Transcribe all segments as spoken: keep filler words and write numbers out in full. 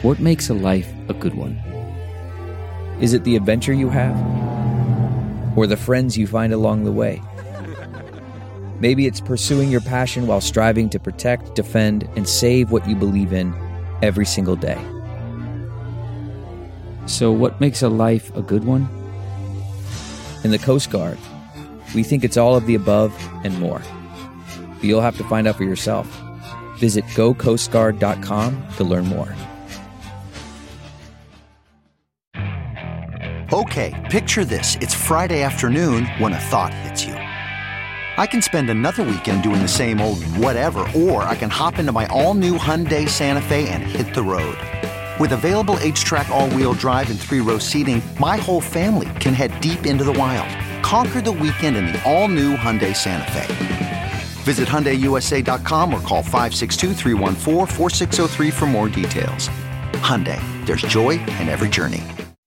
What makes a life a good one? Is it the adventure you have? Or the friends you find along the way? Maybe it's pursuing your passion while striving to protect, defend, and save what you believe in every single day. So what makes a life a good one? In the Coast Guard, we think it's all of the above and more. But you'll have to find out for yourself. Visit go coast guard dot com to learn more. Okay, picture this. It's Friday afternoon when a thought hits you. I can spend another weekend doing the same old whatever, or I can hop into my all-new Hyundai Santa Fe and hit the road. With available H-Track all-wheel drive and three-row seating, my whole family can head deep into the wild. Conquer the weekend in the all-new Hyundai Santa Fe. Visit Hyundai U S A dot com or call five six two, three one four, four six zero three for more details. Hyundai, there's joy in every journey.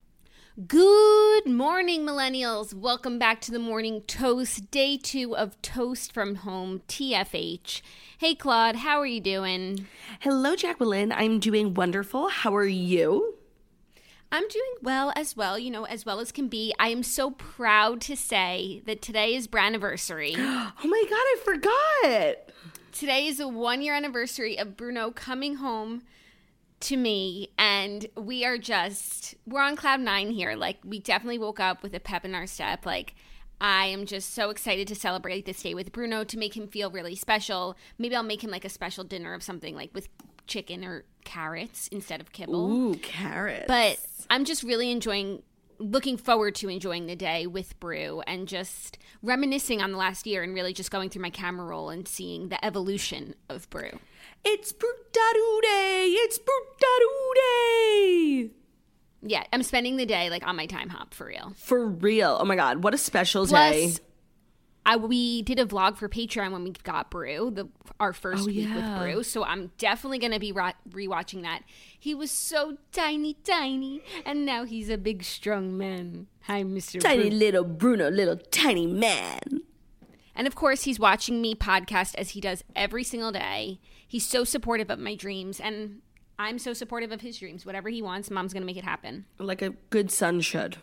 Good morning, millennials. Welcome back to the Morning Toast, day two of Toast from Home, T F H. Hey, Claude, how are you doing? Hello, Jacqueline. I'm doing wonderful. How are you? I'm doing well as well, you know, as well as can be. I am so proud to say that today is Braniversary. Oh my God, I forgot. Today is a one-year anniversary of Bruno coming home to me, and we are just, we're on cloud nine here. Like, we definitely woke up with a pep in our step. Like, I am just so excited to celebrate this day with Bruno, to make him feel really special. Maybe I'll make him like a special dinner of something like with chicken or carrots instead of kibble. Ooh, carrots. But I'm just really enjoying, looking forward to enjoying the day with Brew and just reminiscing on the last year and really just going through my camera roll and seeing the evolution of Brew. It's Brutaru Day! It's Brutaru Day! Yeah, I'm spending the day like on my time hop for real. For real. Oh my God, what a special Plus, day. I, we did a vlog for Patreon when we got Brew, the, our first Oh, week yeah. with Brew. So I'm definitely going to be re- rewatching that. He was so tiny, tiny, and now he's a big, strong man. Hi, Mister Tiny Brew. little Bruno, little tiny man. And of course, he's watching me podcast as he does every single day. He's so supportive of my dreams, and I'm so supportive of his dreams. Whatever he wants, Mom's going to make it happen. Like a good son should.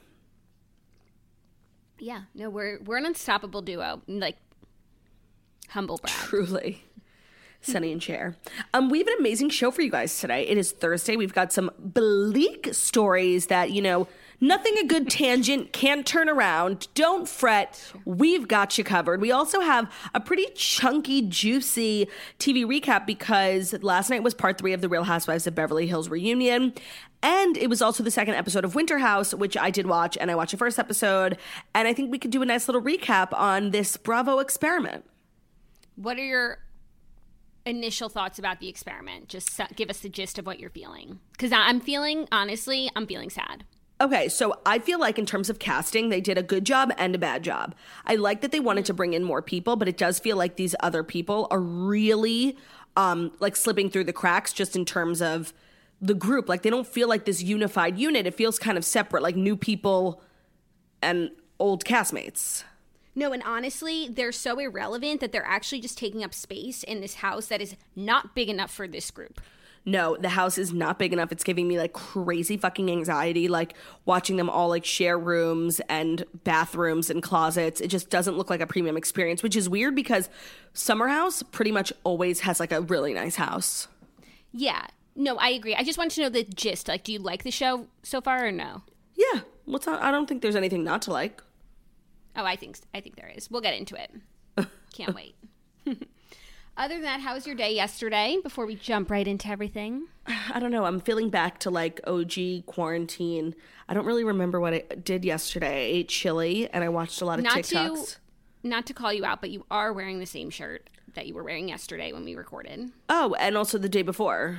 Yeah, no, we're we're an unstoppable duo. Like, humble brag. Truly. Sunny and Cher. Um, we have an amazing show for you guys today. It is Thursday. We've got some bleak stories that, you know, nothing a good tangent can't turn around. Don't fret. We've got you covered. We also have a pretty chunky, juicy T V recap because last night was part three of the Real Housewives of Beverly Hills reunion. And it was also the second episode of Winter House, which I did watch, and I watched the first episode. And I think we could do a nice little recap on this Bravo experiment. What are your initial thoughts about the experiment? Just su- give us the gist of what you're feeling. Because I'm feeling, honestly, I'm feeling sad. Okay, so I feel like in terms of casting, they did a good job and a bad job. I like that they wanted to bring in more people, but it does feel like these other people are really um, like slipping through the cracks just in terms of the group. Like, they don't feel like this unified unit. It feels kind of separate, like new people and old castmates. No, and honestly, they're so irrelevant that they're actually just taking up space in this house that is not big enough for this group. No, the house is not big enough. It's giving me like crazy fucking anxiety, like watching them all like share rooms and bathrooms and closets. It just doesn't look like a premium experience, which is weird because Summer House pretty much always has like a really nice house. Yeah. No, I agree. I just wanted to know the gist. Like, do you like the show so far or no? Yeah. What's not, I don't think there's anything not to like. Oh, I think I think there is. We'll get into it. Can't wait. Other than that, how was your day yesterday before we jump right into everything? I don't know. I'm feeling back to like O G quarantine. I don't really remember what I did yesterday. I ate chili and I watched a lot of not TikToks. To, not to call you out, but you are wearing the same shirt that you were wearing yesterday when we recorded. Oh, and also the day before.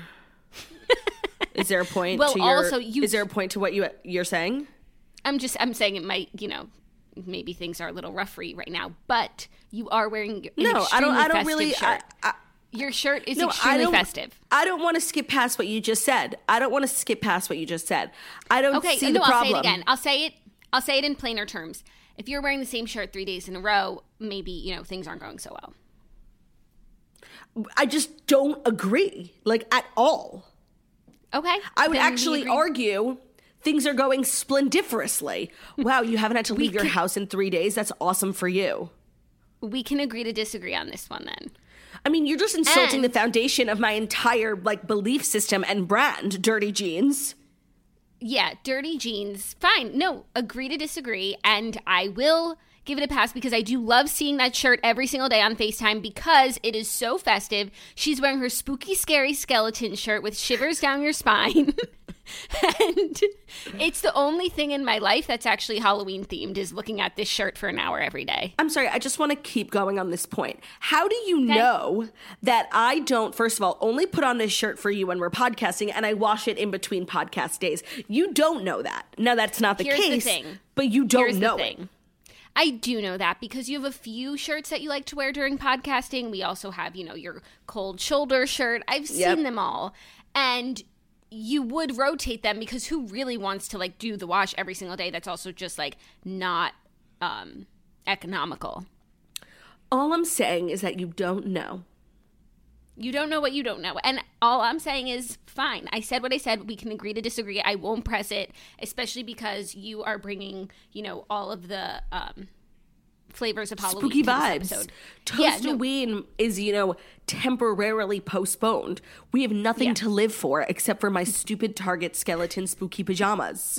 Is there a point well, to your, also you, is there a point to what you, you're saying? I'm just, I'm saying it might, you know, maybe things are a little rough for you right now, but you are wearing an no, I don't. I don't really. Shirt. I, I, Your shirt is no, extremely I don't, festive. I don't want to skip past what you just said. I don't want to skip past what you just said. I don't okay, see no, the problem. I'll say it again. I'll say it. I'll say it in plainer terms. If you're wearing the same shirt three days in a row, maybe you know things aren't going so well. I just don't agree, like at all. Okay. I would then we actually agree. argue things are going splendiferously. Wow, you haven't had to leave your can- house in three days. That's awesome for you. We can agree to disagree on this one then. I mean, you're just insulting And- the foundation of my entire like belief system and brand, Dirty Jeans. Yeah, dirty jeans. Fine. No, agree to disagree. And I will give it a pass because I do love seeing that shirt every single day on FaceTime because it is so festive. She's wearing her spooky, scary skeleton shirt with shivers down your spine. And it's the only thing in my life that's actually Halloween themed is looking at this shirt for an hour every day. I'm sorry, I just want to keep going on this point. How do you know that I don't, first of all, only put on this shirt for you when we're podcasting and I wash it in between podcast days? You don't know that. Now, that's not the Here's the case, thing. but you don't Here's know the it. thing. I do know that because you have a few shirts that you like to wear during podcasting. We also have, you know, your cold shoulder shirt. I've seen Yep. them all. And you would rotate them because who really wants to like do the wash every single day? That's also just like not um, economical. All I'm saying is that you don't know. You don't know what you don't know. And all I'm saying is fine. I said what I said. We can agree to disagree. I won't press it, especially because you are bringing, you know, all of the um, flavors of Halloween Spooky to this vibes. episode. Yeah, no, Toastoween is, you know, temporarily postponed. We have nothing Yeah. to live for except for my stupid Target skeleton spooky pajamas.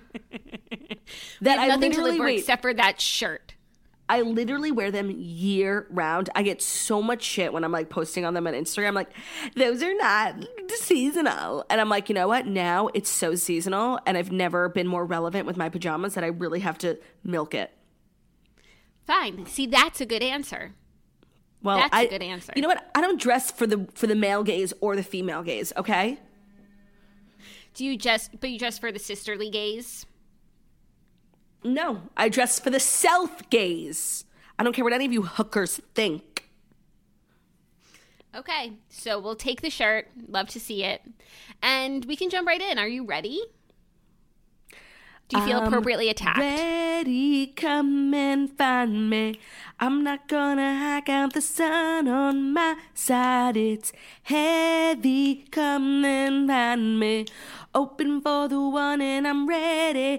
that I nothing to literally live for wait. except for that shirt. I literally wear them year round. I get so much shit when I'm like posting on them on Instagram. I'm like, those are not seasonal. And I'm like, you know what? Now it's so seasonal and I've never been more relevant with my pajamas that I really have to milk it. Fine. See, that's a good answer. Well, That's a I, good answer. You know what? I don't dress for the for the male gaze or the female gaze, okay? Do you just, but you dress for the sisterly gaze? No, I dress for the self gaze. I don't care what any of you hookers think. Okay, so we'll take the shirt. Love to see it. And we can jump right in. Are you ready? Do you feel I'm appropriately attacked? Ready, come and find me. I'm not gonna hack out the sun on my side. It's heavy, come and find me. Open for the one and I'm ready,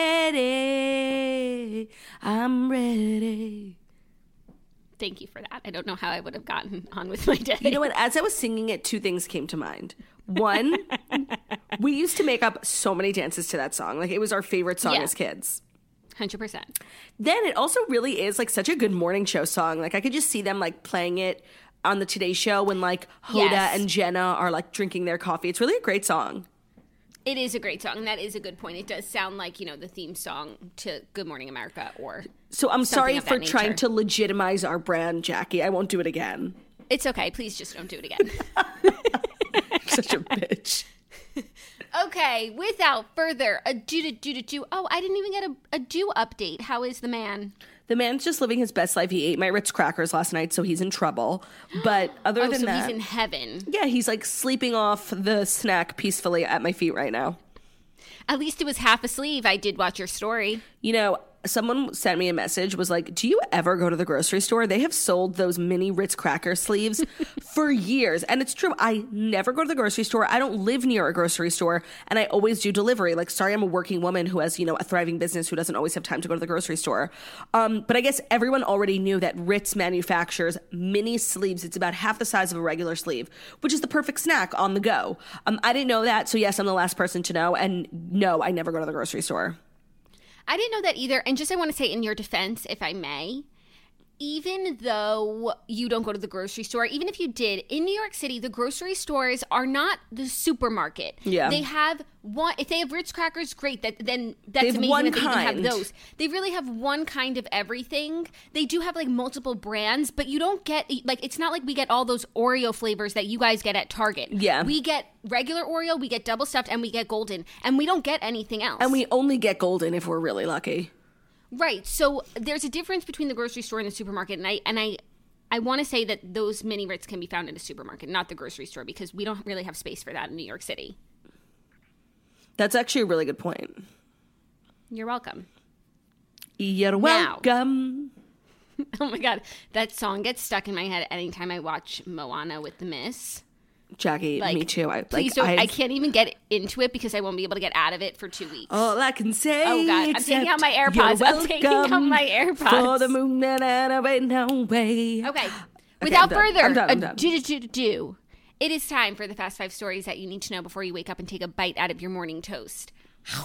ready. I'm ready. Thank you for that. I don't know how I would have gotten on with my day. You know what? As I was singing it, two things came to mind. One, we used to make up so many dances to that song. Like, it was our favorite song Yeah. as kids. one hundred percent. Then it also really is like such a good morning show song. Like, I could just see them like playing it on the Today Show when like Hoda Yes. and Jenna are like drinking their coffee. It's really a great song. It is a great song, and that is a good point. It does sound like, you know, the theme song to Good Morning America or So I'm sorry of for that trying nature. to legitimize our brand, Jackie. I won't do it again. It's okay. Please just don't do it again. Such a bitch. Okay, without further ado, do, do, do, do. Oh, I didn't even get a, a do update. How is the man? The man's just living his best life. He ate my Ritz crackers last night, so he's in trouble. But other Oh, than so that, he's in heaven. yeah, he's like sleeping off the snack peacefully at my feet right now. At least it was half a sleeve. I did watch your story. You know, someone sent me a message, was like, do you ever go to the grocery store? They have sold those mini Ritz cracker sleeves for years. And it's true. I never go to the grocery store. I don't live near a grocery store. And I always do delivery. Like, sorry, I'm a working woman who has, you know, a thriving business who doesn't always have time to go to the grocery store. Um, but I guess everyone already knew that Ritz manufactures mini sleeves. It's about half the size of a regular sleeve, which is the perfect snack on the go. Um, I didn't know that. So yes, I'm the last person to know. And no, I never go to the grocery store. I didn't know that either. And just I want to say in your defense, if I may, even though you don't go to the grocery store, even if you did, in New York City, the grocery stores are not the supermarket. Yeah. They have one, if they have Ritz crackers, great. That then that's They have amazing one that they even kind. have those. They really have one kind of everything. They do have like multiple brands, but you don't get like it's not like we get all those Oreo flavors that you guys get at Target. Yeah. We get regular Oreo, we get double stuffed, and we get golden, and we don't get anything else. And we only get golden if we're really lucky. Right. So there's a difference between the grocery store and the supermarket, and I and I I want to say that those mini Ritz can be found in a supermarket, not the grocery store, because we don't really have space for that in New York City. That's actually a really good point. You're welcome. You're Now. welcome. Oh my God, that song gets stuck in my head anytime I watch Moana with the Miss. Jackie, Like, me too. I, Please like, don't. I I've- can't even get into it because I won't be able to get out of it for two weeks. All I can say. Oh, God. I'm taking out my except AirPods. you're I'm taking out welcome my AirPods. For the moon and away, no way. Okay. I'm Without done. further I'm done, I'm done. ado, do, do, do, it is time for the fast five stories that you need to know before you wake up and take a bite out of your morning toast.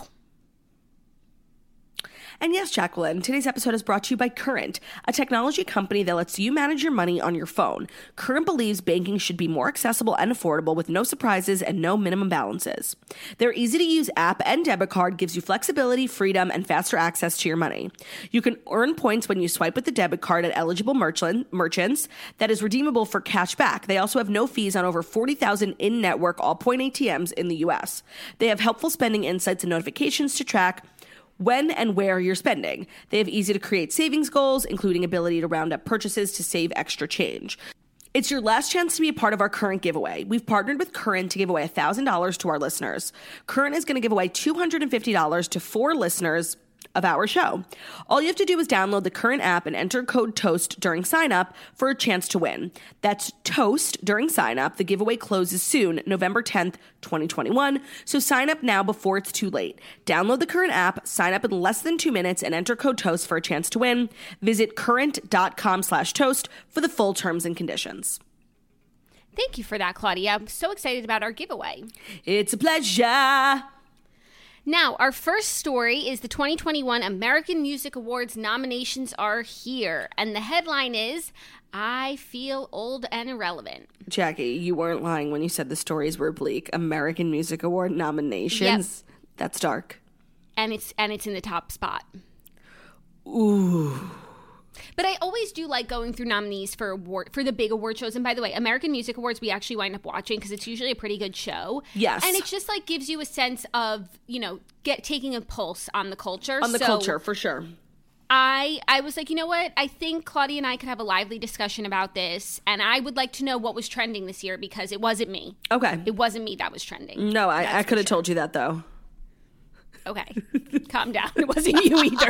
And yes, Jacqueline, today's episode is brought to you by Current, a technology company that lets you manage your money on your phone. Current believes banking should be more accessible and affordable with no surprises and no minimum balances. Their easy-to-use app and debit card gives you flexibility, freedom, and faster access to your money. You can earn points when you swipe with the debit card at eligible merchant, merchants that is redeemable for cash back. They also have no fees on over forty thousand in-network all-point A T Ms in the U S. They have helpful spending insights and notifications to track when and where you're spending. They have easy to create savings goals, including ability to round up purchases to save extra change. It's your last chance to be a part of our Current giveaway. We've partnered with Current to give away one thousand dollars to our listeners. Current is going to give away two hundred fifty dollars to four listeners of our show. All you have to do is download the Current app and enter code TOAST during sign up for a chance to win. That's TOAST during sign up. The giveaway closes soon, November tenth, twenty twenty-one. So sign up now before it's too late. Download the Current app, sign up in less than two minutes, and enter code TOAST for a chance to win. Visit current.com slash toast for the full terms and conditions. Thank you for that, Claudia. I'm so excited about our giveaway. It's a pleasure. Now, our first story is the twenty twenty-one American Music Awards nominations are here. And the headline is, I Feel Old and Irrelevant. Jackie, you weren't lying when you said the stories were bleak. American Music Award nominations. Yep. That's dark. And it's and it's in the top spot. Ooh. But I always do like going through nominees for award for the big award shows. And by the way, American Music Awards, we actually wind up watching because it's usually a pretty good show. Yes. And it just like gives you a sense of, you know, get taking a pulse on the culture. On the so culture, for sure. I I was like, you know what? I think Claudia and I could have a lively discussion about this. And I would like to know what was trending this year because it wasn't me. Okay. It wasn't me that was trending. No, I, I could have sure. told you that, though. Okay. Calm down. It wasn't you either.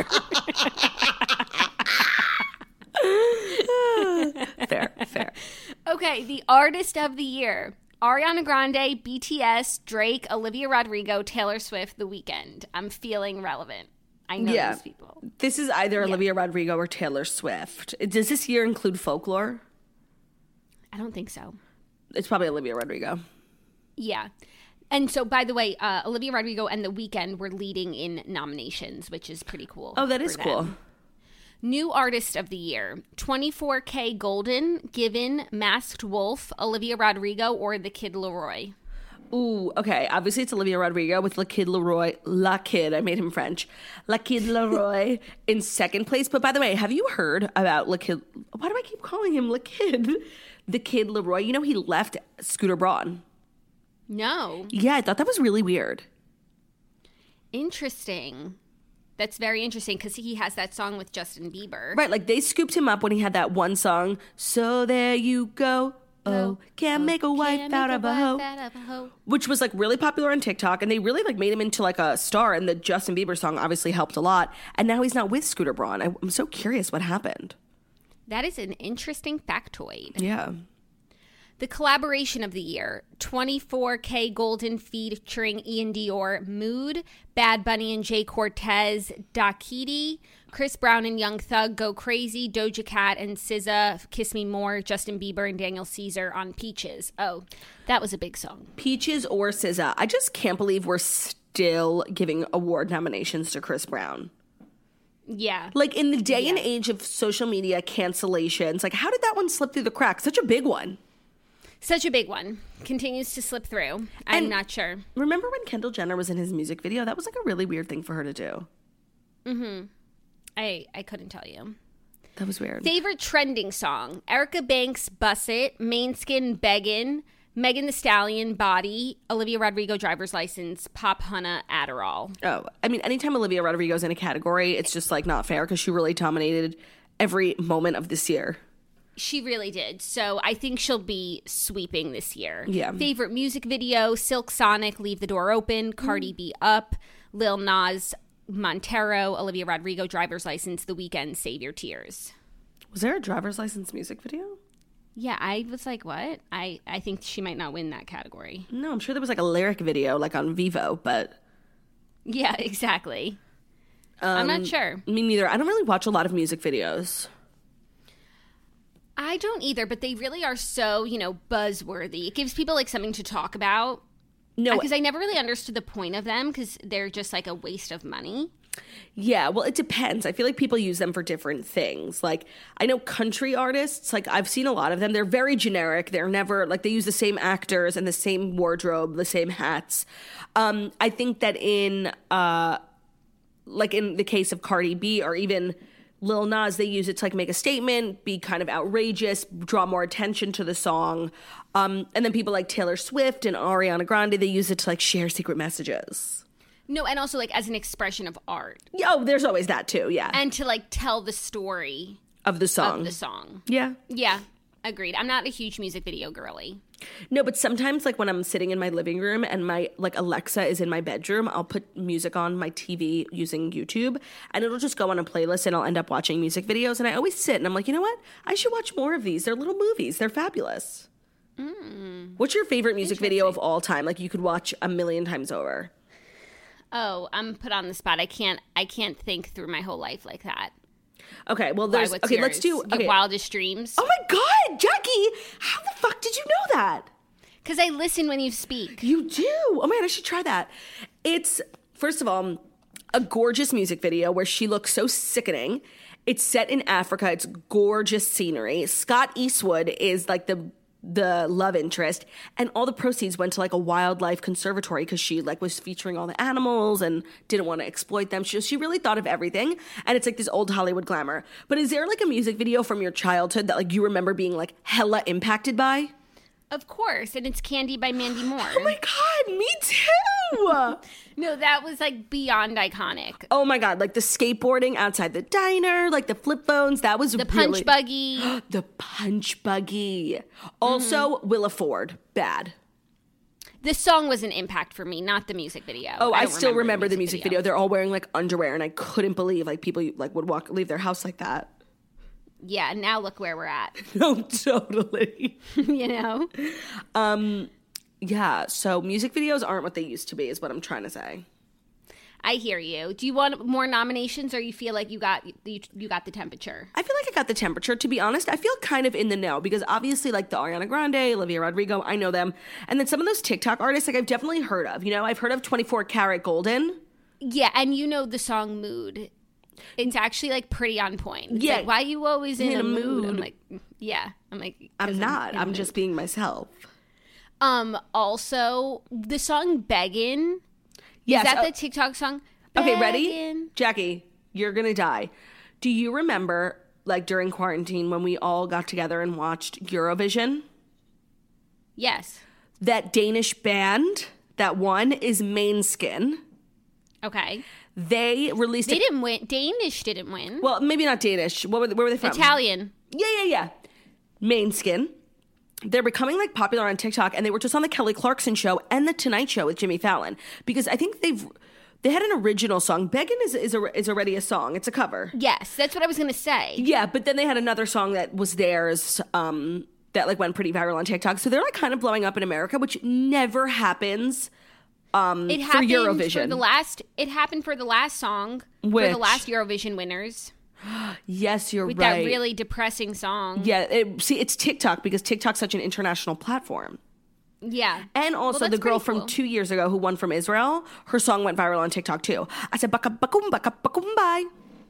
Fair, fair. Okay, the artist of the year. Ariana Grande, B T S, Drake, Olivia Rodrigo, Taylor Swift, The Weeknd. I'm feeling relevant. I know Yeah. these people. This is either Olivia Rodrigo or Taylor Swift. Does this year include folklore? I don't think so. It's probably Olivia Rodrigo. Yeah. And so, by the way, uh, Olivia Rodrigo and The Weeknd were leading in nominations, which is pretty cool. Oh, that is for cool. them. New Artist of the Year. twenty-four K Golden, Given, Masked Wolf, Olivia Rodrigo, or The Kid Laroi. Ooh, okay. Obviously, it's Olivia Rodrigo with La Kid Laroi. La Kid, I made him French. La Kid Laroi in second place. But by the way, have you heard about La Kid? Why do I keep calling him La Kid? The Kid Laroi. You know, he left Scooter Braun. No. Yeah, I thought that was really weird. Interesting. That's very interesting because he has that song with Justin Bieber. Right, like they scooped him up when he had that one song, So There You Go. Oh, can't make a wife Can't out make of a a hoe. wife out of a hoe. Which was like really popular on TikTok, and they really like made him into like a star. And the Justin Bieber song obviously helped a lot. And now he's not with Scooter Braun. I, I'm so curious what happened. That is an interesting factoid. Yeah. The collaboration of the year, twenty-four K Golden featuring Ian Dior, Mood, Bad Bunny and Jay Cortez, Dakiti, Chris Brown and Young Thug, Go Crazy, Doja Cat and S Z A, Kiss Me More, Justin Bieber and Daniel Caesar on Peaches. Oh, that was a big song. Peaches or S Z A. I just can't believe we're still giving award nominations to Chris Brown. Yeah. Like in the day Yeah. and age of social media cancellations, like how did that one slip through the cracks? Such a big one. Such a big one. Continues to slip through. I'm And- not sure. Remember when Kendall Jenner was in his music video? That was like a really weird thing for her to do. I, I couldn't tell you. That was weird. Favorite trending song? Erica Banks, Buss It, Mainskin, Beggin', Megan Thee Stallion, Body, Olivia Rodrigo, Driver's License, Pop Hunna, Adderall. Oh, I mean, anytime Olivia Rodrigo's in a category, it's just like not fair because she really dominated every moment of this year. She really did. So I think she'll be sweeping this year. Yeah. Favorite music video? Silk Sonic, Leave the Door Open, Cardi B Up, Lil Nas, Montero, Olivia Rodrigo, Driver's License, The Weeknd, Save Your Tears. Was there a driver's license music video? Yeah, I was like, what? I, I think she might not win that category. No, I'm sure there was like a lyric video like on Vivo, but Yeah, exactly. um, I'm not sure. Me neither. I don't really watch a lot of music videos. I don't either, but they really are so, you know, buzzworthy. It gives people like something to talk about. No, Because I never really understood the point of them because they're just like a waste of money. yeah, well, it depends. I feel like people use them for different things. Like, I know country artists, like, I've seen a lot of them. They're very generic. They're never, like, they use the same actors and the same wardrobe, the same hats. Um, I think that in, uh, like, in the case of Cardi B or even Lil Nas, they use it to, like, make a statement, be kind of outrageous, draw more attention to the song. Um, and then people like Taylor Swift and Ariana Grande, they use it to, like, share secret messages. No, and also like as an expression of art. Yeah, oh, there's always that too, yeah. And to like tell the story Of the song. of the song. Yeah. Yeah, agreed. I'm not a huge music video girly. No, but sometimes, like, when I'm sitting in my living room and my, like, Alexa is in my bedroom, I'll put music on my T V using YouTube, and it'll just go on a playlist, and I'll end up watching music videos, and I always sit, and I'm like, you know what? I should watch more of these. They're little movies. They're fabulous. Mm. What's your favorite music video of all time? Like, you could watch a million times over. Oh, I'm put on the spot. I can't I can't think through my whole life like that. Okay, well, Why, there's... what's okay, yours? let's do... Your Okay. wildest dreams? Oh, my God, Jackie! How the fuck did you know that? Because I listen when you speak. You do? Oh my God, I should try that. It's, first of all, a gorgeous music video where she looks so sickening. It's set in Africa. It's gorgeous scenery. Scott Eastwood is like the the love interest, and all the proceeds went to like a wildlife conservatory because she like was featuring all the animals and didn't want to exploit them. She, she really thought of everything, and it's like this old Hollywood glamour. But is there like a music video from your childhood that like you remember being like hella impacted by? Of course, and it's Candy by Mandy Moore. Oh my God, me too! No, that was like beyond iconic. Oh my God, like the skateboarding outside the diner, like the flip phones, that was The really... punch buggy. The punch buggy. Also, Mm-hmm. Willa Ford, bad. The song was an impact for me, not the music video. Oh, I, don't still remember the music video. They're all wearing like underwear, and I couldn't believe like people like would walk leave their house like that. Yeah, now look where we're at. No, totally. You know? Um, yeah, so music videos aren't what they used to be, is what I'm trying to say. I hear you. Do you want more nominations, or you feel like you got you, you got the temperature? I feel like I got the temperature. To be honest, I feel kind of in the know because obviously, like the Ariana Grande, Olivia Rodrigo, I know them, and then some of those TikTok artists, like I've definitely heard of. You know, I've heard of twenty-four Karat Golden. Yeah, and you know the song Mood. It's actually like pretty on point. It's Yeah. like, why are you always in, In a, a mood? I'm mood. like, yeah. I'm like, 'cause I'm not. in a I'm mood. just being myself. Um. Also, the song "Beggin." Yes. Is that uh, the TikTok song? okay, ready? Beggin'. Jackie, you're gonna die. Do you remember, like during quarantine, when we all got together and watched Eurovision? Yes. That Danish band that won is Måneskin. Okay. They released. They a, didn't win. Danish didn't win. well, maybe not Danish. What were they, where were they from? Italian. Yeah, yeah, yeah. Måneskin. They're becoming like popular on TikTok, and they were just on the Kelly Clarkson show and the Tonight Show with Jimmy Fallon because I think they've they had an original song. Beggin' is is, a, is already a song. It's a cover. Yes, that's what I was gonna say. Yeah, but then they had another song that was theirs um, that like went pretty viral on TikTok. So they're like kind of blowing up in America, which never happens. Um, It for happened Eurovision. for the last. It happened for the last song for Which? the last Eurovision winners Yes, you're with right. that really depressing song. Yeah, it, see, it's TikTok because TikTok's such an international platform. Yeah. And also Well, the that's girl pretty from cool. two years ago who won from Israel, her song went viral on TikTok too. I said baka bakum baka bakum bye.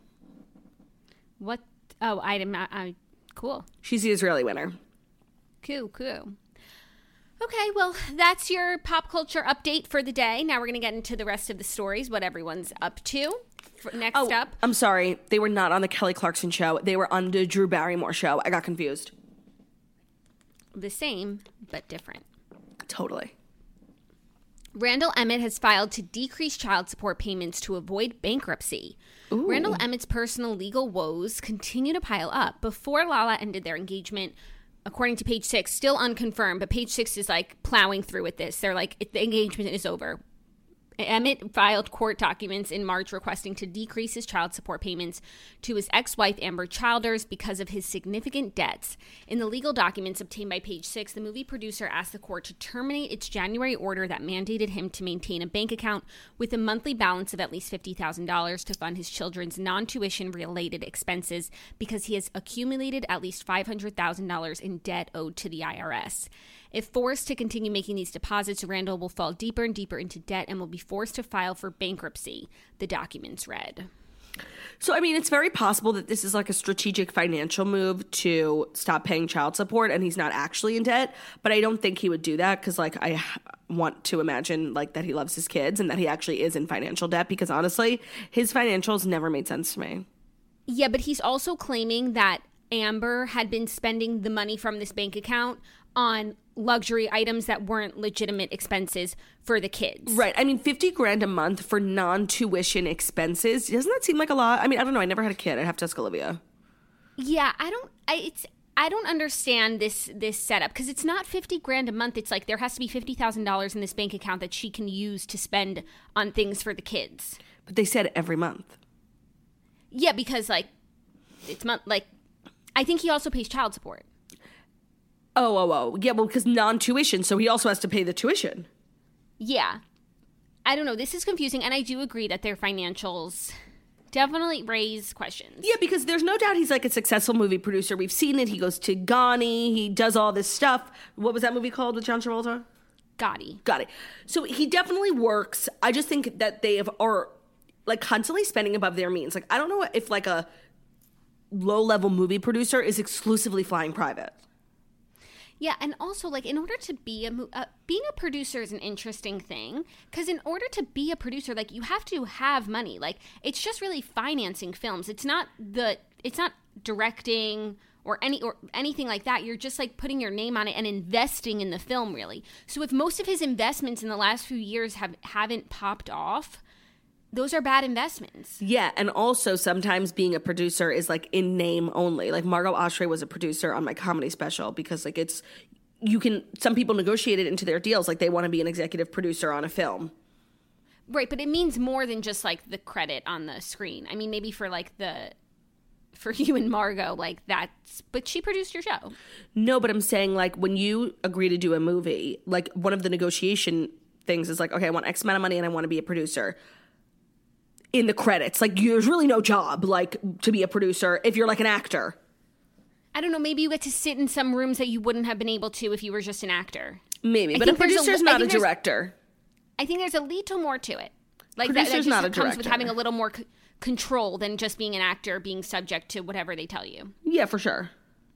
What? Oh, I didn't. I, I, cool. She's the Israeli winner. Cool. Cool. Okay, well, that's your pop culture update for the day. Now we're going to get into the rest of the stories, what everyone's up to. For, next Oh, up, I'm sorry. They were not on the Kelly Clarkson show. They were on the Drew Barrymore show. I got confused. the same, but different. Totally. Randall Emmett has filed to decrease child support payments to avoid bankruptcy. Ooh. Randall Emmett's personal legal woes continue to pile up. Before Lala ended their engagement, according to Page Six, still unconfirmed, but Page Six is like plowing through with this. They're like, the engagement is over. Emmett filed court documents in March requesting to decrease his child support payments to his ex-wife Amber Childers because of his significant debts. In the legal documents obtained by Page Six, the movie producer asked the court to terminate its January order that mandated him to maintain a bank account with a monthly balance of at least fifty thousand dollars to fund his children's non-tuition related expenses because he has accumulated at least five hundred thousand dollars in debt owed to the I R S. If forced to continue making these deposits, Randall will fall deeper and deeper into debt and will be forced to file for bankruptcy, the documents read. So, I mean, it's very possible that this is like a strategic financial move to stop paying child support and he's not actually in debt. But I don't think he would do that because, like, I want to imagine, like, that he loves his kids and that he actually is in financial debt because, honestly, his financials never made sense to me. Yeah, but he's also claiming that Amber had been spending the money from this bank account on luxury items that weren't legitimate expenses for the kids. Right. I mean, fifty grand a month for non-tuition expenses. Doesn't that seem like a lot? I mean, I don't know. I never had a kid. I'd have to ask Olivia. Yeah, I don't, I, it's, I don't understand this, this setup because it's not fifty grand a month. It's like there has to be fifty thousand dollars in this bank account that she can use to spend on things for the kids. But they said every month. Yeah, because like it's month, like I think he also pays child support. Oh, oh, oh. Yeah, well, because non-tuition, so he also has to pay the tuition. Yeah. I don't know. This is confusing, and I do agree that their financials definitely raise questions. Yeah, because there's no doubt he's like a successful movie producer. We've seen it. He goes to Ghani. He does all this stuff. What was that movie called with John Travolta? Gotti. Got it. So he definitely works. I just think that they have, are like constantly spending above their means. Like, I don't know if like a low-level movie producer is exclusively flying private. Yeah, and also, like, in order to be a uh, being a producer is an interesting thing because in order to be a producer, like, you have to have money. Like, it's just really financing films. It's not the, it's not directing or any or anything like that. You're just like putting your name on it and investing in the film, really. So if most of his investments in the last few years have haven't popped off, those are bad investments. Yeah, and also sometimes being a producer is like in name only. Like Margot Oshry was a producer on my comedy special because like it's, you can, some people negotiate it into their deals. Like they want to be an executive producer on a film. Right, but it means more than just like the credit on the screen. I mean, maybe for like the, for you and Margot, like that's, but she produced your show. No, but I'm saying like when you agree to do a movie, like one of the negotiation things is like, okay, I want X amount of money and I want to be a producer. In the credits, like there's really no job like to be a producer if you're like an actor. I don't know, maybe you get to sit in some rooms that you wouldn't have been able to if you were just an actor. Maybe, I but a producer's a, not a director. I think there's a little more to it. Like producer's that, that just not a comes director. with having a little more c- control than just being an actor, being subject to whatever they tell you. Yeah, for sure.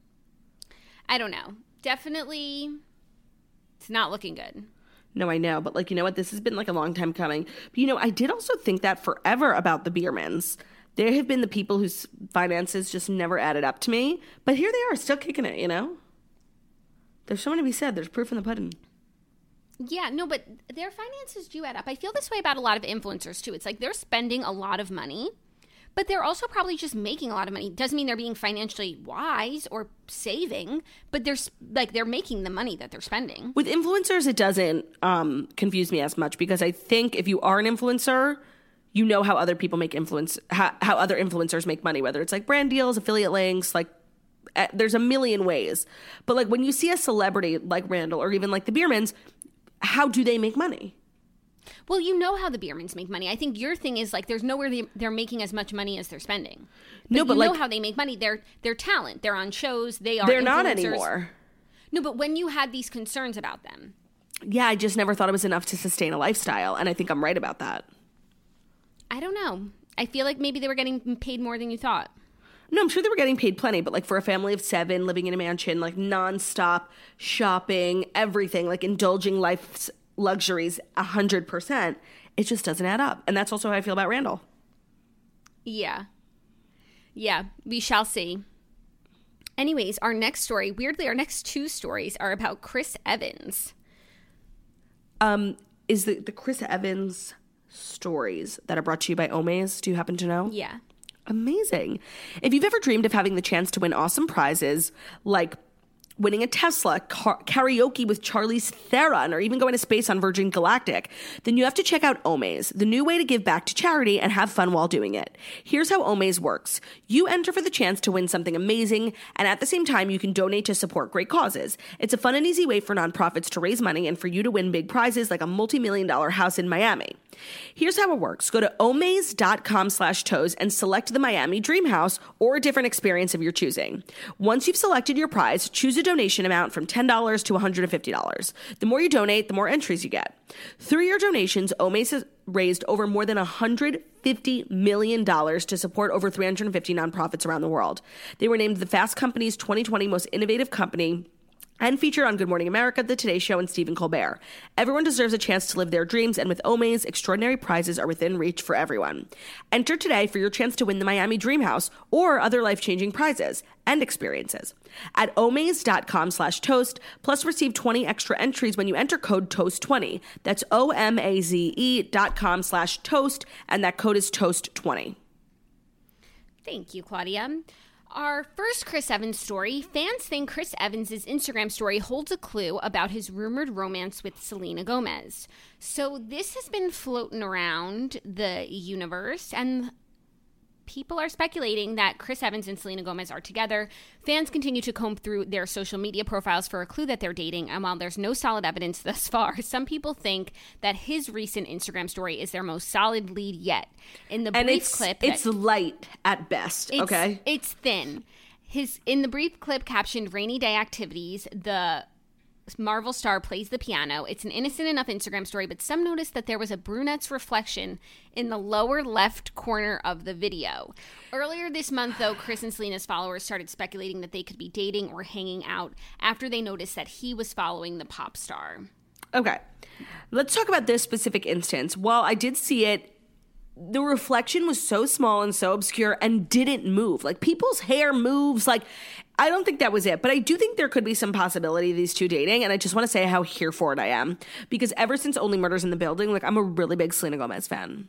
I don't know. Definitely, it's not looking good. No, I know. But, like, you know what? This has been, like, a long time coming. But, you know, I did also think that forever about the Biermans. There have been the people whose finances just never added up to me. But here they are, still kicking it, you know? There's so much to be said. There's proof in the pudding. Yeah, no, but their finances do add up. I feel this way about a lot of influencers, too. It's like they're spending a lot of money, but they're also probably just making a lot of money. Doesn't mean they're being financially wise or saving, but they're like they're making the money that they're spending. With influencers, it doesn't um, confuse me as much because I think if you are an influencer, you know how other people make influence, how, how other influencers make money, whether it's like brand deals, affiliate links, like uh, there's a million ways. But like when you see a celebrity like Randall or even like the Biermans, how do they make money? Well, you know how the Biermans make money. I think your thing is like there's nowhere they, they're making as much money as they're spending. But no, but you like, know how they make money. They're they're talent. They're on shows. They are. They're influencers. not anymore. No, but when you had these concerns about them, yeah, I just never thought it was enough to sustain a lifestyle, and I think I'm right about that. I don't know. I feel like maybe they were getting paid more than you thought. No, I'm sure they were getting paid plenty, but like for a family of seven living in a mansion, like nonstop shopping, everything, like indulging life's luxuries a hundred percent. It just doesn't add up. And that's also how I feel about Randall. Yeah. Yeah, we shall see. Anyways, our next story, weirdly, our next two stories are about Chris Evans. Um, is the, the Chris Evans stories that are brought to you by Omaze, do you happen to know? Yeah. Amazing. If you've ever dreamed of having the chance to win awesome prizes like winning a Tesla, car- karaoke with Charlize Theron, or even going to space on Virgin Galactic, then you have to check out Omaze, the new way to give back to charity and have fun while doing it. Here's how Omaze works. You enter for the chance to win something amazing, and at the same time, you can donate to support great causes. It's a fun and easy way for nonprofits to raise money and for you to win big prizes like a multi-million dollar house in Miami. Here's how it works. Go to omaze.com slash toes and select the Miami Dream House or a different experience of your choosing. Once you've selected your prize, choose a donation amount from ten dollars to one hundred fifty dollars. The more you donate, the more entries you get. Through your donations, Omaze has raised over more than one hundred fifty million dollars to support over three hundred fifty nonprofits around the world. They were named the Fast Company's twenty twenty Most Innovative Company and featured on Good Morning America, The Today Show, and Stephen Colbert. Everyone deserves a chance to live their dreams, and with Omaze, extraordinary prizes are within reach for everyone. Enter today for your chance to win the Miami Dream House or other life-changing prizes and experiences at omaze.com slash toast, plus receive twenty extra entries when you enter code toast twenty. That's O-M-A-Z-E dot com slash toast, and that code is toast twenty. Thank you, Claudia. Our first Chris Evans story, fans think Chris Evans' Instagram story holds a clue about his rumored romance with Selena Gomez. So this has been floating around the universe, and people are speculating that Chris Evans and Selena Gomez are together. Fans continue to comb through their social media profiles for a clue that they're dating, and while there's no solid evidence thus far, some people think that his recent Instagram story is their most solid lead yet. In the brief and it's, clip, it's that, light at best. it's, okay, it's thin. His in the brief clip captioned "rainy day activities," the Marvel star plays the piano. It's an innocent enough Instagram story, but some noticed that there was a brunette's reflection in the lower left corner of the video. Earlier this month, though, Chris and Selena's followers started speculating that they could be dating or hanging out after they noticed that he was following the pop star. Okay, let's talk about this specific instance. While I did see it, the reflection was so small and so obscure and didn't move. Like, people's hair moves. Like, I don't think that was it. But I do think there could be some possibility of these two dating. And I just want to say how here for it I am. Because ever since Only Murders in the Building, like, I'm a really big Selena Gomez fan.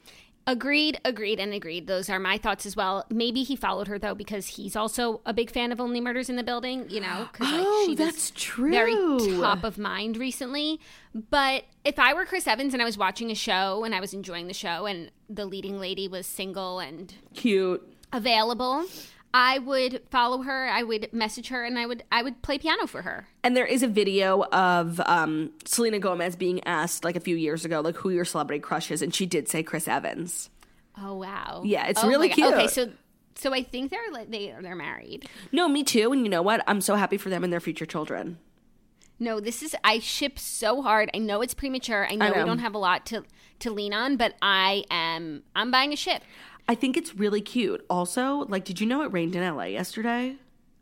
Agreed, agreed, and agreed. Those are my thoughts as well. Maybe he followed her, though, because he's also a big fan of Only Murders in the Building, you know? Cause, like, oh, she was that's true. Very top of mind recently. But if I were Chris Evans and I was watching a show and I was enjoying the show and the leading lady was single and cute, available, I would follow her, I would message her, and I would I would play piano for her. And there is a video of um, Selena Gomez being asked, like, a few years ago, like, who your celebrity crush is, and she did say Chris Evans. Oh, wow. Yeah, it's oh really cute. Okay, so so I think they're like they they're married. No, me too. And you know what? I'm so happy for them and their future children. No, this is I ship so hard. I know it's premature. I know, I know. we don't have a lot to to lean on, but I am I'm buying a ship. I think it's really cute. Also, like, did you know it rained in L A yesterday?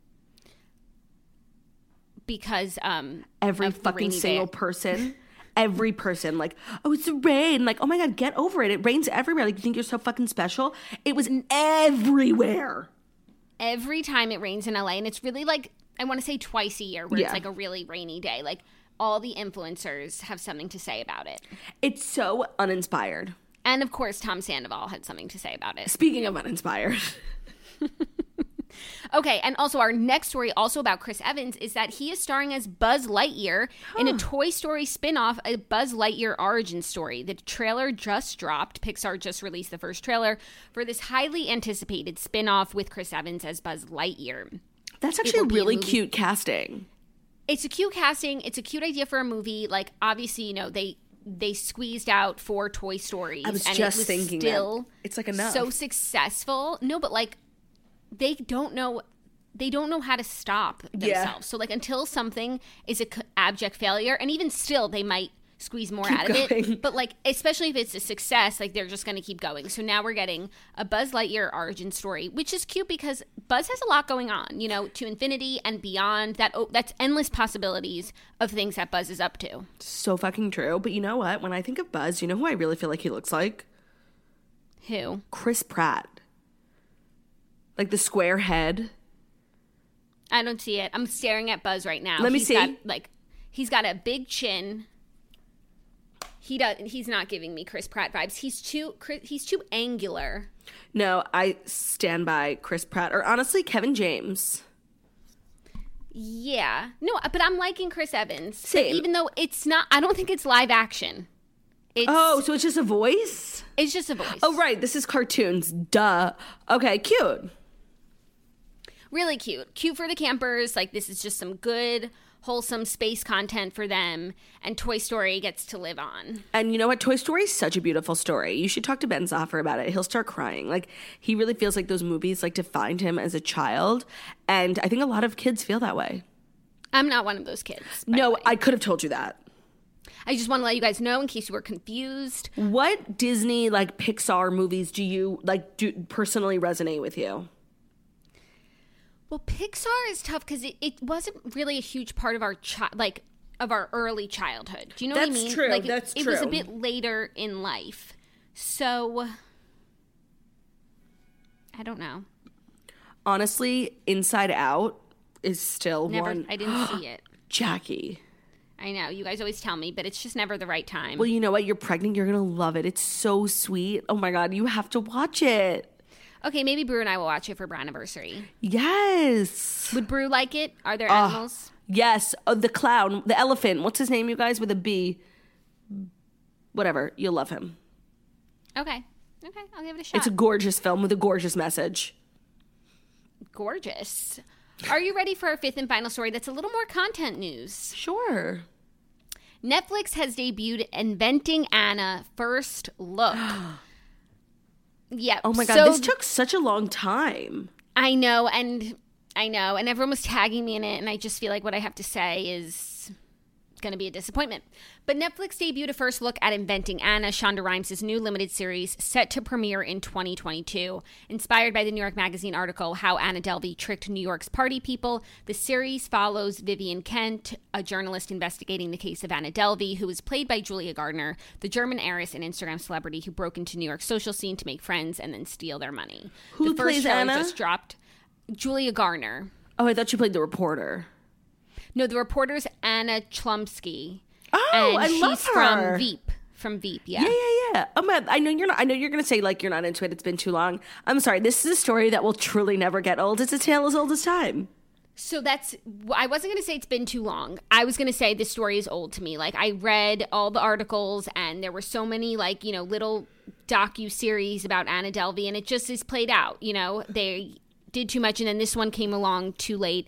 Because um every of the fucking rainy single day. person, every person, like, oh, it's the rain. Like, oh my God, get over it. It rains everywhere. Like, you think you're so fucking special? It was everywhere. Every time it rains in L A, and it's really like, I want to say twice a year where Yeah. it's like a really rainy day. Like, all the influencers have something to say about it. It's so uninspired. And of course, Tom Sandoval had something to say about it. Speaking of uninspired. Okay, and also our next story, also about Chris Evans, is that he is starring as Buzz Lightyear in a Toy Story spin-off, a Buzz Lightyear origin story. The trailer just dropped. Pixar just released the first trailer for this highly anticipated spin-off with Chris Evans as Buzz Lightyear. That's It actually will be a really movie. cute casting. It's a cute casting. It's a cute idea for a movie. Like, obviously, you know, they they squeezed out four Toy Stories. I was and just it was thinking that. still It's like enough. so successful. No, but like, they don't know they don't know how to stop themselves. Yeah. So like, until something is a c- abject failure, and even still they might squeeze more Keep out of going. it, but like, especially if it's a success, like, they're just going to keep going. So now we're getting a Buzz Lightyear origin story, which is cute because Buzz has a lot going on, you know, to infinity and beyond. That oh, that's endless possibilities of things that Buzz is up to. So fucking true. But you know what? When I think of Buzz, you know who I really feel like he looks like? Who? Chris Pratt. Like the square head. I don't see it. I'm staring at Buzz right now. Let me He's see. Got, like, he's got a big chin. He does. He's not giving me Chris Pratt vibes. He's too. He's too angular. No, I stand by Chris Pratt. Or honestly, Kevin James. Yeah. No, but I'm liking Chris Evans. Same. Even though it's not, I don't think it's live action. It's, Oh, so it's just a voice? It's just a voice. Oh, right. This is cartoons. Duh. Okay, cute. Really cute. Cute for the campers. Like, this is just some good, wholesome space content for them. And Toy Story gets to live on. And you know what? Toy Story is such a beautiful story. You should talk to Ben Zoffer about it. He'll start crying. Like, he really feels like those movies like defined him as a child. And I think a lot of kids feel that way. I'm not one of those kids. by the No, way. I could have told you that. I just want to let you guys know in case you were confused. What Disney, like, Pixar movies do you, like, do personally resonate with you? Well, Pixar is tough because it, it wasn't really a huge part of our chi- like of our early childhood. Do you know what I That's mean? true. Like, it- That's it, was a true. bit later in life, so I don't know. Honestly, Inside Out is still Never, one. I didn't see it. Jackie. I know you guys always tell me, but it's just never the right time. Well, you know what? You're pregnant. You're going to love it. It's so sweet. Oh my God. You have to watch it. Okay, maybe Brew and I will watch it for our anniversary. Yes. Would Brew like it? Are there Ah. animals? Yes. Oh, the clown, the elephant. What's his name, you guys? With a B. Whatever. You'll love him. Okay, okay, I'll give it a shot. It's a gorgeous film with a gorgeous message. Gorgeous. Are you ready for our fifth and final story that's a little more content news? Sure. Netflix has debuted Inventing Anna First Look. Yeah. Oh my God. so This took such a long time. I know, and I know, and everyone was tagging me in it, and I just feel like what I have to say is going to be a disappointment. But Netflix debuted a first look at Inventing Anna, Shonda Rhimes' new limited series set to premiere in twenty twenty-two. Inspired by the New York Magazine article, How Anna Delvey Tricked New York's Party People, the series follows Vivian Kent, a journalist investigating the case of Anna Delvey, who is played by Julia Gardner, the German heiress and Instagram celebrity who broke into New York's social scene to make friends and then steal their money. Who the first plays trailer Anna? just dropped. Julia Garner. Oh, I thought you played the reporter. No, the reporter's Anna Chlumsky. Oh, and I she's love her. from Veep. From Veep, yeah. Yeah, yeah, yeah. Oh my, I know you're not. I know you're gonna say like you're not into it. It's been too long. I'm sorry. This is a story that will truly never get old. It's a tale as old as time. So that's, I wasn't going to say it's been too long. I was going to say this story is old to me. Like, I read all the articles and there were so many, like, you know, little docu-series about Anna Delvey, and it just is played out, you know. They did too much and then this one came along too late.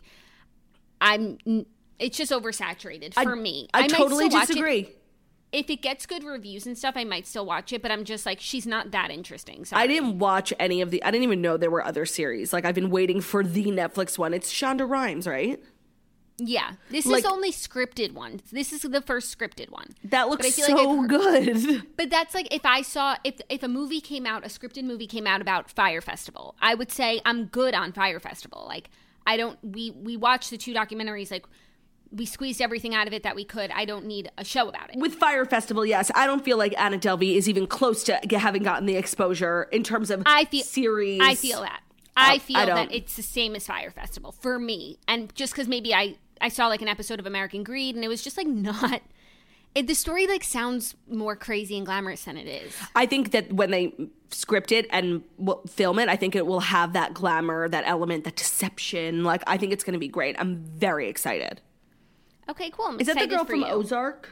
I'm, it's just oversaturated for I, me. I, might totally still watch disagree. It. If it gets good reviews and stuff, I might still watch it, but I'm just like, she's not that interesting. Sorry. I didn't watch any of the. I didn't even know there were other series. Like I've been waiting for the Netflix one. It's Shonda Rhimes, right? Yeah, this Like- is the only scripted one. This is the first scripted one. That But I looks feel like so I've good. But that's like if I saw if if a movie came out, a scripted movie came out about Fire Festival, I would say I'm good on Fire Festival. Like I don't we we watched the two documentaries, like we squeezed everything out of it that we could. I don't need a show about it. With Fire Festival, yes, I don't feel like Anna Delvey is even close to g- having gotten the exposure in terms of I feel series. I feel that. I Uh, feel I that don't- it's the same as Fire Festival for me. And just because maybe I I saw like an episode of American Greed and it was just like not. It, the story like sounds more crazy and glamorous than it is. I think that when they script it and w- film it, I think it will have that glamour, that element, that deception. Like I think it's going to be great. I'm very excited. Okay, cool. I'm Is that the excited girl for from you. Ozark?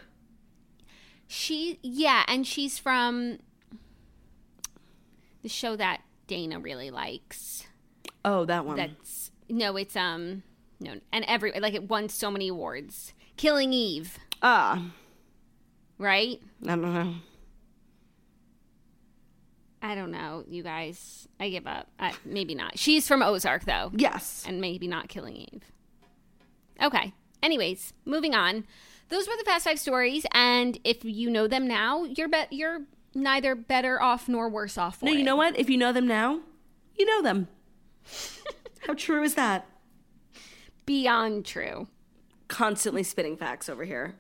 She, yeah, and she's from the show that Dana really likes. Oh, that one. That's no, it's um, no, and every like it won so many awards. Killing Eve, Ah, right? I don't know. I don't know, you guys. I give up. I, maybe not. She's from Ozark though, Yes. and maybe not Killing Eve. Okay. Anyways, moving on. Those were the Fast Five stories, and if you know them now, you're bet you're neither better off nor worse off for No, it. you know what? If you know them now, you know them. How true is that? Beyond true. Constantly spitting facts over here.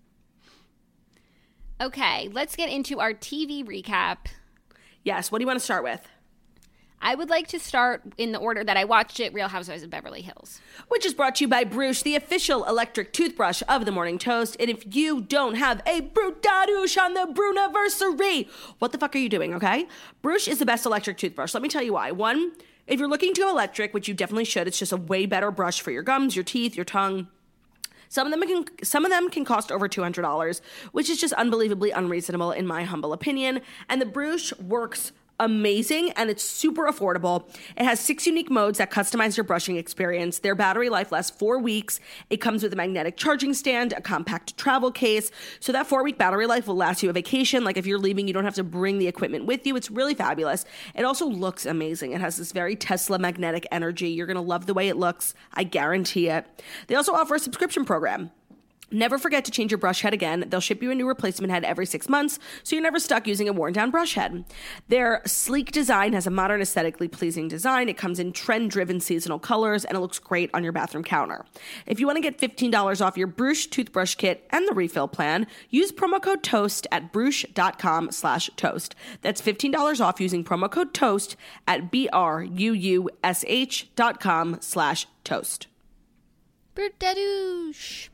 Okay, let's get into our T V recap. Yes, what do you want to start with? I would like to start in the order that I watched it, Real Housewives of Beverly Hills. Which is brought to you by Bruche, the official electric toothbrush of the Morning Toast. And if you don't have a Brutadouche on the Bruniversary, what the fuck are you doing, okay? Bruche is the best electric toothbrush. Let me tell you why. One, If you're looking to go electric, which you definitely should, it's just a way better brush for your gums, your teeth, your tongue. Some of them can some of them can cost over two hundred dollars, which is just unbelievably unreasonable in my humble opinion. And the Brush works amazing, and it's super affordable. It has six unique modes that customize your brushing experience. Their battery life lasts four weeks. It comes with a magnetic charging stand, a compact travel case. So that four-week battery life will last you a vacation. Like if you're leaving, you don't have to bring the equipment with you. It's really fabulous. It also looks amazing. It has this very Tesla magnetic energy. You're going to love the way it looks. I guarantee it. They also offer a subscription program. Never forget to change your brush head again. They'll ship you a new replacement head every six months, so you're never stuck using a worn-down brush head. Their sleek design has a modern, aesthetically pleasing design. It comes in trend-driven seasonal colors, and it looks great on your bathroom counter. If you want to get fifteen dollars off your Brush toothbrush kit and the refill plan, use promo code TOAST at brush.com slash toast. That's fifteen dollars off using promo code TOAST at B-R-U-U-S-H dot com slash toast. Berdadoosh.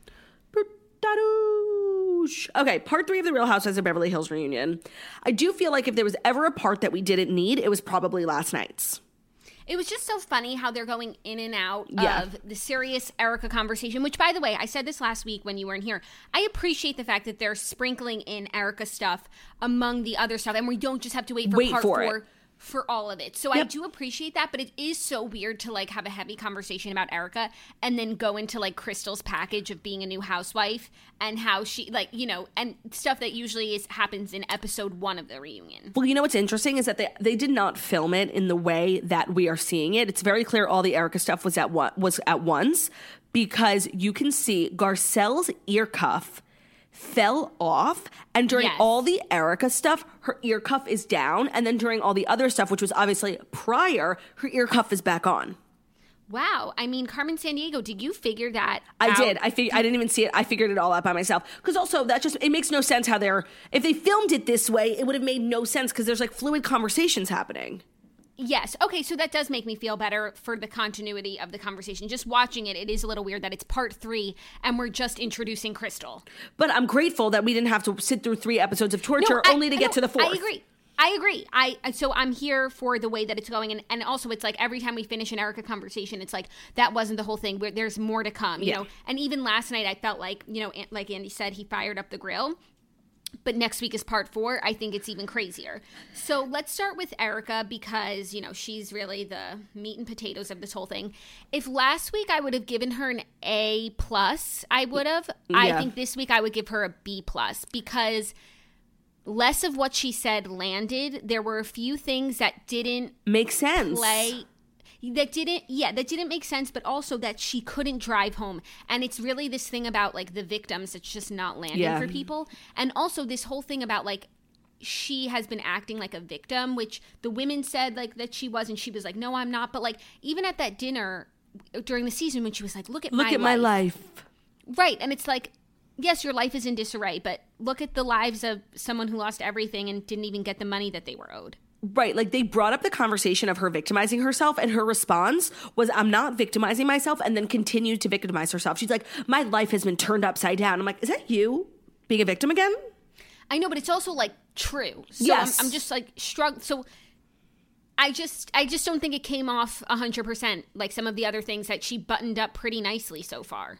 Okay, part three of the Real Housewives of Beverly Hills reunion. I do feel like if there was ever a part that we didn't need, it was probably last night's. It was just so funny how they're going in and out Yeah. of the serious Erica conversation, which, by the way, I said this last week when you weren't here. I appreciate the fact that they're sprinkling in Erica stuff among the other stuff, and we don't just have to wait for Wait part for four it. for all of it. So I Yep. do appreciate that, but it is so weird to, like, have a heavy conversation about Erica and then go into, like, Crystal's package of being a new housewife and how she, like, you know, and stuff that usually is happens in episode one of the reunion. Well, you know what's interesting is that they they did not film it in the way that we are seeing it. It's very clear all the Erica stuff was at one, was at once, because you can see Garcelle's ear cuff fell off, and during Yes. all the Erica stuff, her ear cuff is down, and then during all the other stuff, which was obviously prior, her ear cuff is back on. Wow. I mean, Carmen Sandiego, did you figure that I out? did. I fig- I didn't even see it. I figured it all out by myself. Because also, that just, it makes no sense how they're, if they filmed it this way, it would have made no sense because there's like fluid conversations happening. Yes. Okay, so that does make me feel better for the continuity of the conversation. Just watching it, it is a little weird that it's part three and we're just introducing Crystal. But I'm grateful that we didn't have to sit through three episodes of torture No, I- only to I get know, to the fourth. I agree. I agree. I so I'm here for the way that it's going, and, and also it's like every time we finish an Erica conversation, it's like that wasn't the whole thing. Where there's more to come, you Yeah. know. And even last night, I felt like you know, An- like Andy said, he fired up the grill. But next week is part four. I think it's even crazier. So let's start with Erica because, you know, she's really the meat and potatoes of this whole thing. If last week I would have given her an A plus, I would have. I Yeah. think this week I would give her a B plus because less of what she said landed. There were a few things that didn't Makes sense. play that didn't yeah that didn't make sense, but also that she couldn't drive home. And it's really this thing about like the victims that's just not landing Yeah. for people. And also this whole thing about like she has been acting like a victim, which the women said like that she was, and she was like, no, I'm not. But like even at that dinner during the season when she was like, look at Look my at my life. life. Right. And it's like, yes, your life is in disarray, but look at the lives of someone who lost everything and didn't even get the money that they were owed. Right, like they brought up the conversation of her victimizing herself, and her response was, I'm not victimizing myself, and then continued to victimize herself. She's like, my life has been turned upside down. I'm like, is that you being a victim again? I know, but it's also like true. So Yes. I'm, I'm just like struggling. So I just, I just don't think it came off a hundred percent like some of the other things that she buttoned up pretty nicely so far.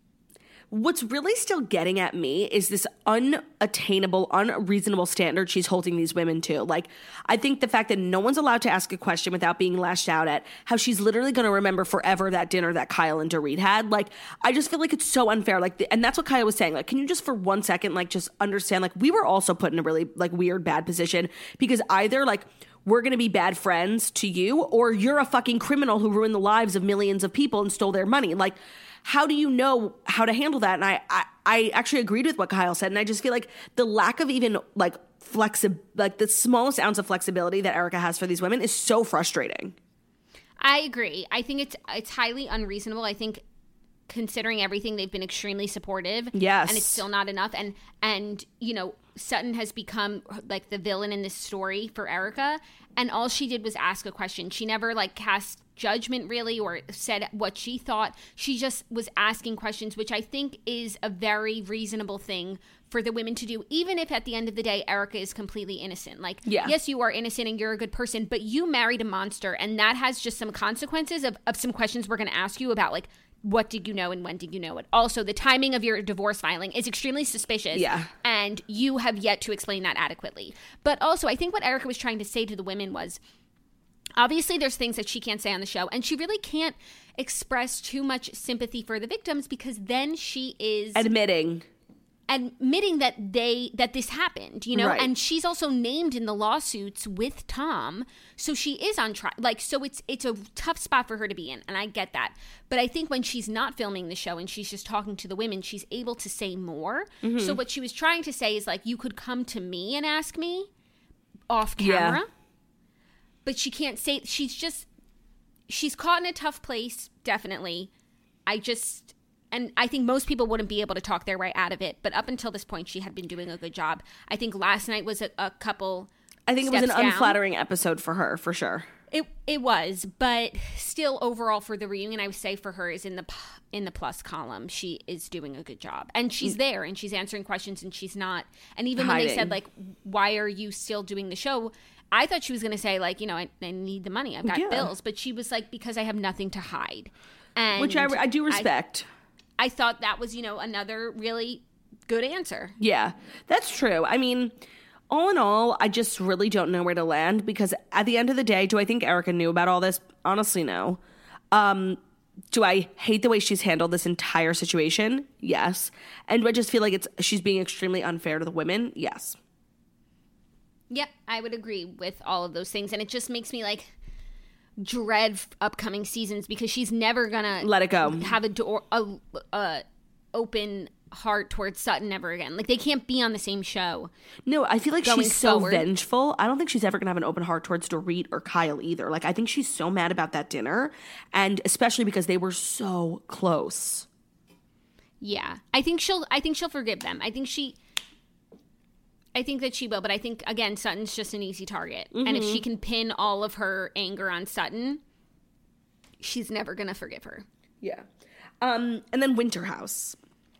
What's really still getting at me is this unattainable, unreasonable standard she's holding these women to. Like, I think the fact that no one's allowed to ask a question without being lashed out at, how she's literally going to remember forever that dinner that Kyle and Dorit had. Like, I just feel like it's so unfair. Like, the, and that's what Kyle was saying. Like, can you just for one second, like, just understand, like, we were also put in a really, like, weird, bad position because either, like, we're going to be bad friends to you, or you're a fucking criminal who ruined the lives of millions of people and stole their money. Like, how do you know how to handle that? And I, I, I actually agreed with what Kyle said. And I just feel like the lack of even like flexi- like the smallest ounce of flexibility that Erica has for these women is so frustrating. I agree. I think it's it's highly unreasonable. I think considering everything, they've been extremely supportive. Yes. And it's still not enough. And, and you know, Sutton has become like the villain in this story for Erica, and all she did was ask a question. She never like cast judgment really or said what she thought. She just was asking questions, which I think is a very reasonable thing for the women to do, even if at the end of the day Erica is completely innocent. Like, yeah. yes, you are innocent and you're a good person, but you married a monster, and that has just some consequences of, of some questions we're going to ask you about, like, what did you know and when did you know it? Also, the timing of your divorce filing is extremely suspicious. Yeah. And you have yet to explain that adequately. But also, I think what Erica was trying to say to the women was, obviously there's things that she can't say on the show, and she really can't express too much sympathy for the victims, because then she is admitting admitting that they that this happened, you know, right. And she's also named in the lawsuits with Tom, so she is on trial. Like, so it's it's a tough spot for her to be in, and I get that. But I think when she's not filming the show and she's just talking to the women, she's able to say more. Mm-hmm. So what she was trying to say is, like, you could come to me and ask me off camera, yeah. But she can't say. She's just she's caught in a tough place, definitely. I just. And I think most people wouldn't be able to talk their way out of it. But up until this point, she had been doing a good job. I think last night was a, a couple I think it was an down. unflattering episode for her, for sure. It it was. But still, overall, for the reunion, I would say for her is in the in the plus column. She is doing a good job. And she's there, and she's answering questions, and she's not. And even hiding. When they said, like, why are you still doing the show? I thought she was going to say, like, you know, I, I need the money. I've got yeah. bills. But she was like, because I have nothing to hide. And Which I, I do respect. I, I thought that was, you know, another really good answer. Yeah, that's true. I mean, all in all, I just really don't know where to land, because at the end of the day, do I think Erica knew about all this? Honestly, no. Um, do I hate the way she's handled this entire situation? Yes. And do I just feel like it's she's being extremely unfair to the women? Yes. Yep, I would agree with all of those things. And it just makes me, like, dread upcoming seasons, because she's never gonna let it go, have a door a, a open heart towards Sutton ever again. Like, they can't be on the same show. No, I feel like she's so forward. vengeful. I don't think she's ever gonna have an open heart towards Dorit or Kyle either. Like, I think she's so mad about that dinner, and especially because they were so close. Yeah, I think she'll I think she'll forgive them. I think she I think that she will, but I think, again, Sutton's just an easy target. Mm-hmm. And if she can pin all of her anger on Sutton, she's never going to forgive her. Yeah. Um, and then Winter House.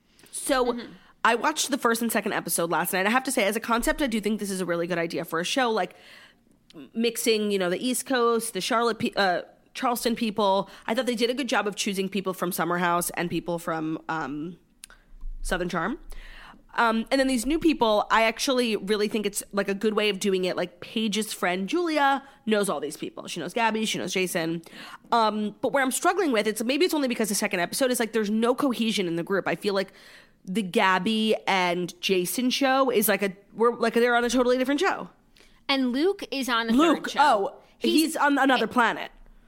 So mm-hmm. I watched the first and second episode last night. I have to say, as a concept, I do think this is a really good idea for a show. Like, mixing, you know, the East Coast, the Charlotte, pe- uh, Charleston people. I thought they did a good job of choosing people from Summer House and people from um, Southern Charm. Um, and then these new people, I actually really think it's like a good way of doing it. Like, Paige's friend Julia knows all these people. She knows Gabby, she knows Jason. Um, but where I'm struggling with, it's maybe it's only because the second episode is like there's no cohesion in the group. I feel like the Gabby and Jason show is like a we're like they're on a totally different show. And Luke is on a Luke, third show. oh, he's, he's on another planet.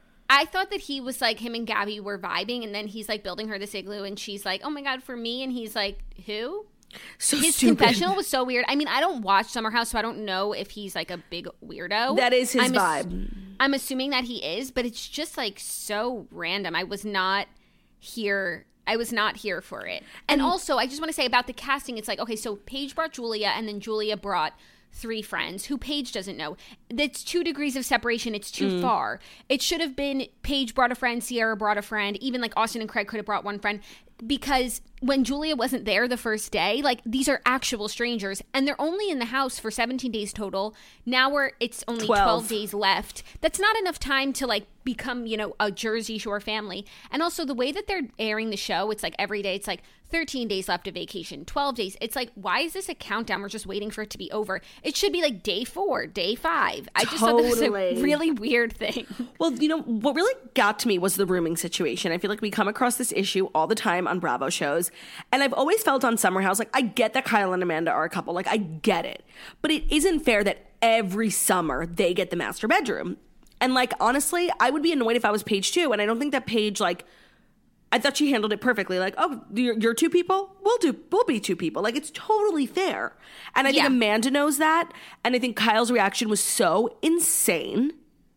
I thought that he was like, him and Gabby were vibing, and then he's like building her this igloo, and she's like, oh my God, for me? And he's like, who? So his stupid. confessional was so weird. I mean, I don't watch Summer House, so I don't know if he's like a big weirdo. That is his I'm vibe. Ass- I'm assuming that he is, but it's just like so random. I was not here. I was not here for it. And, and also, I just want to say about the casting, it's like, okay, so Paige brought Julia, and then Julia brought three friends who Paige doesn't know. That's two degrees of separation. It's too mm. far. It should have been Paige brought a friend, Sierra brought a friend, even like Austin and Craig could have brought one friend. Because when Julia wasn't there the first day, like, these are actual strangers, and they're only in the house for seventeen days total. Now we're it's only twelve. twelve days left. That's not enough time to like become, you know, a Jersey Shore family. And also the way that they're airing the show, it's like every day it's like thirteen days left of vacation, twelve days. It's like, why is this a countdown? We're just waiting for it to be over. It should be like day four, day five. I just totally. thought that was a really weird thing. Well, you know, what really got to me was the rooming situation. I feel like we come across this issue all the time on Bravo shows. And I've always felt on Summer House, like, I get that Kyle and Amanda are a couple. Like, I get it. But it isn't fair that every summer they get the master bedroom. And, like, honestly, I would be annoyed if I was Paige too. And I don't think that Paige, like, I thought she handled it perfectly. Like, oh, you're, you're two people? We'll do. We'll be two people. Like, it's totally fair. And I think yeah. Amanda knows that. And I think Kyle's reaction was so insane.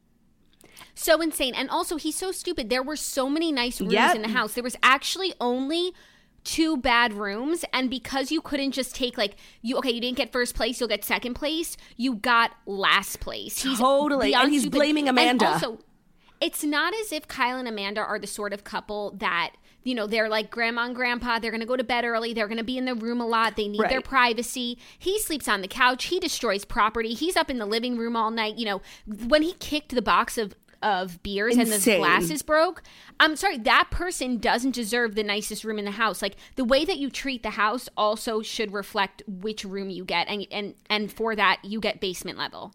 So insane. And also, he's so stupid. There were so many nice rooms yep. in the house. There was actually only two bad rooms, and because you couldn't just take like you okay you didn't get first place, you'll get second place, you got last place. He's totally and he's stupid. blaming Amanda. And also, it's not as if Kyle and Amanda are the sort of couple that, you know, they're like grandma and grandpa, they're going to go to bed early, they're going to be in the room a lot, they need right. their privacy. He sleeps on the couch, he destroys property, he's up in the living room all night. You know, when he kicked the box of of beers Insane. and the glasses broke, I'm sorry, that person doesn't deserve the nicest room in the house. Like, the way that you treat the house also should reflect which room you get, and and and for that you get basement level.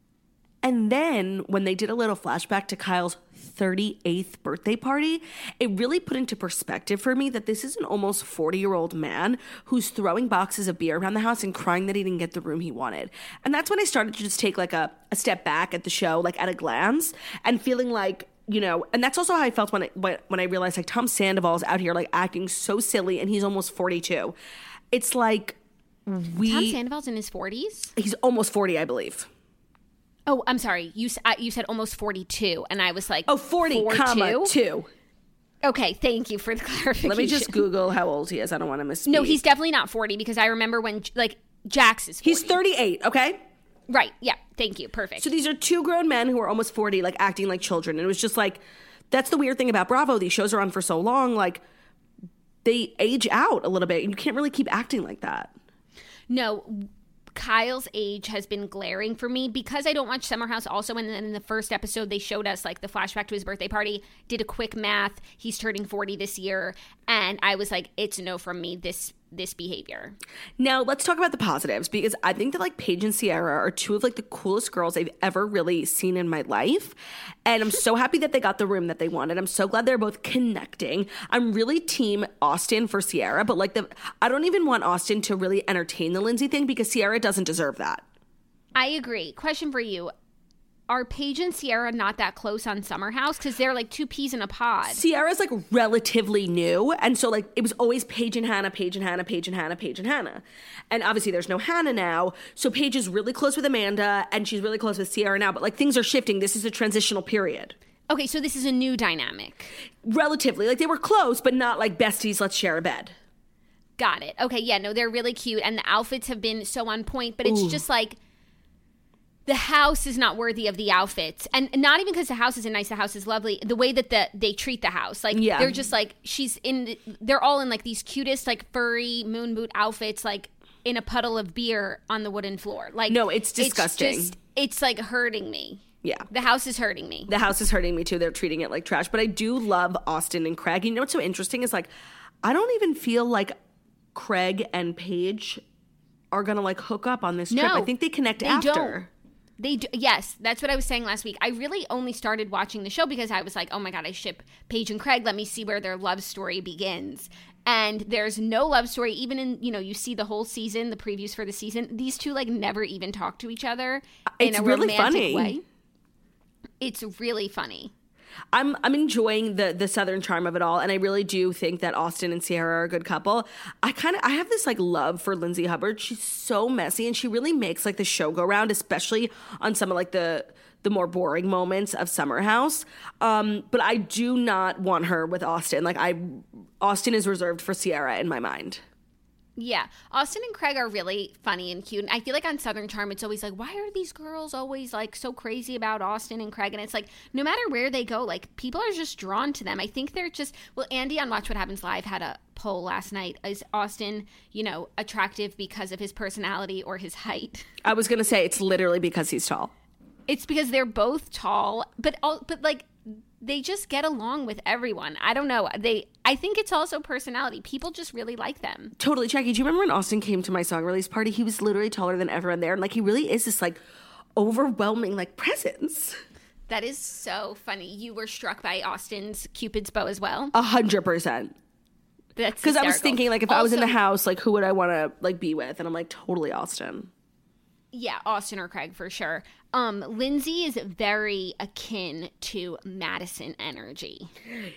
And then when they did a little flashback to Kyle's thirty-eighth birthday party, it really put into perspective for me that this is an almost forty-year-old man who's throwing boxes of beer around the house and crying that he didn't get the room he wanted. And that's when I started to just take like a, a step back at the show, like at a glance, and feeling like, you know, and that's also how I felt when I, when I realized like Tom Sandoval's out here like acting so silly and he's almost forty-two. It's like we... Tom Sandoval's in his forties? He's almost forty, I believe. Oh, I'm sorry. You uh, you said almost forty-two, and I was like, oh, forty, four, comma, two? two. Okay, thank you for the clarification. Let me just Google how old he is. I don't want to misspeak. No, he's definitely not forty, because I remember when, like, Jax is forty. He's thirty-eight, okay? Right, yeah, thank you, perfect. So these are two grown men who are almost forty, like, acting like children. And it was just like, that's the weird thing about Bravo. These shows are on for so long, like, they age out a little bit, and you can't really keep acting like that. No, Kyle's age has been glaring for me because I don't watch Summer House also. And then in the first episode, they showed us like the flashback to his birthday party, did a quick math. He's turning forty this year. And I was like, it's a no from me, this this behavior. Now, let's talk about the positives, because I think that like Paige and Ciara are two of like the coolest girls I've ever really seen in my life. And I'm so happy that they got the room that they wanted. I'm so glad they're both connecting. I'm really team Austin for Ciara, but like the I don't even want Austin to really entertain the Lindsay thing because Ciara doesn't deserve that. I agree. Question for you. Are Paige and Ciara not that close on Summer House? Because they're like two peas in a pod. Ciara's like relatively new. And so like it was always Paige and Hannah, Paige and Hannah, Paige and Hannah, Paige and Hannah. And obviously there's no Hannah now. So Paige is really close with Amanda and she's really close with Ciara now. But like things are shifting. This is a transitional period. Okay, so this is a new dynamic. Relatively. Like they were close, but not like besties, let's share a bed. Got it. Okay, yeah, no, they're really cute. And the outfits have been so on point. But it's Ooh. just like, the house is not worthy of the outfits. And not even because the house isn't nice, the house is lovely. The way that the they treat the house. Like, yeah. they're just like, she's in, they're all in like these cutest, like furry moon boot outfits, like in a puddle of beer on the wooden floor. Like, no, it's disgusting. It's, just, it's like hurting me. Yeah. The house is hurting me. The house is hurting me too. They're treating it like trash. But I do love Austin and Craig. You know what's so interesting is like, I don't even feel like Craig and Paige are going to like hook up on this trip. No, I think they connect they after. Don't. They do, yes, that's what I was saying last week. I really only started watching the show because I was like, oh my God, I ship Paige and Craig. Let me see where their love story begins. And there's no love story. Even in, you know, you see the whole season, the previews for the season. These two like never even talk to each other in it's a really romantic funny. way. It's really funny. I'm I'm enjoying the the Southern charm of it all, and I really do think that Austin and Ciara are a good couple. I kind of I have this like love for Lindsay Hubbard. She's so messy, and she really makes like the show go round, especially on some of like the the more boring moments of Summer House. Um, but I do not want her with Austin. Like I, Austin is reserved for Ciara in my mind. Yeah. Austin and Craig are really funny and cute. And I feel like on Southern Charm, it's always like, why are these girls always like so crazy about Austin and Craig? And it's like, no matter where they go, like people are just drawn to them. I think they're just, well, Andy on Watch What Happens Live had a poll last night. Is Austin, you know, attractive because of his personality or his height? I was going to say it's literally because he's tall. It's because they're both tall, but all, but like, they just get along with everyone. I don't know. They, I think it's also personality. People just really like them. Totally. Jackie, do you remember when Austin came to my song release party? He was literally taller than everyone there. And like, he really is this like overwhelming like presence. That is so funny. You were struck by Austin's Cupid's bow as well? A hundred percent. That's because I was hysterical. thinking like if also, I was in the house, like who would I want to like be with? And I'm like, totally Austin. Yeah, Austin or Craig for sure. Um, Lindsay is very akin to Madison energy.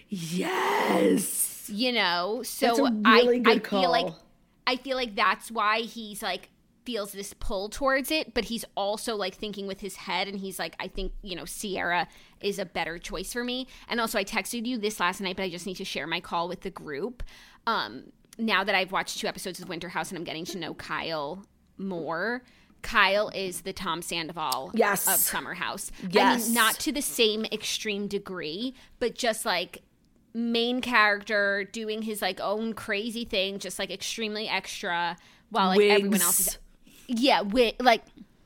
Yes. You know, so that's a really I, good I call. feel like I feel like that's why he's like feels this pull towards it, but he's also like thinking with his head, and he's like, I think, you know, Ciara is a better choice for me. And also I texted you this last night, but I just need to share my call with the group. Um now that I've watched two episodes of Winter House and I'm getting to know Kyle more, Kyle is the Tom Sandoval yes. of Summer House. Yes. I mean, not to the same extreme degree, but just like main character doing his like own crazy thing, just like extremely extra while like Wigs. everyone else is. Yeah, wi- like.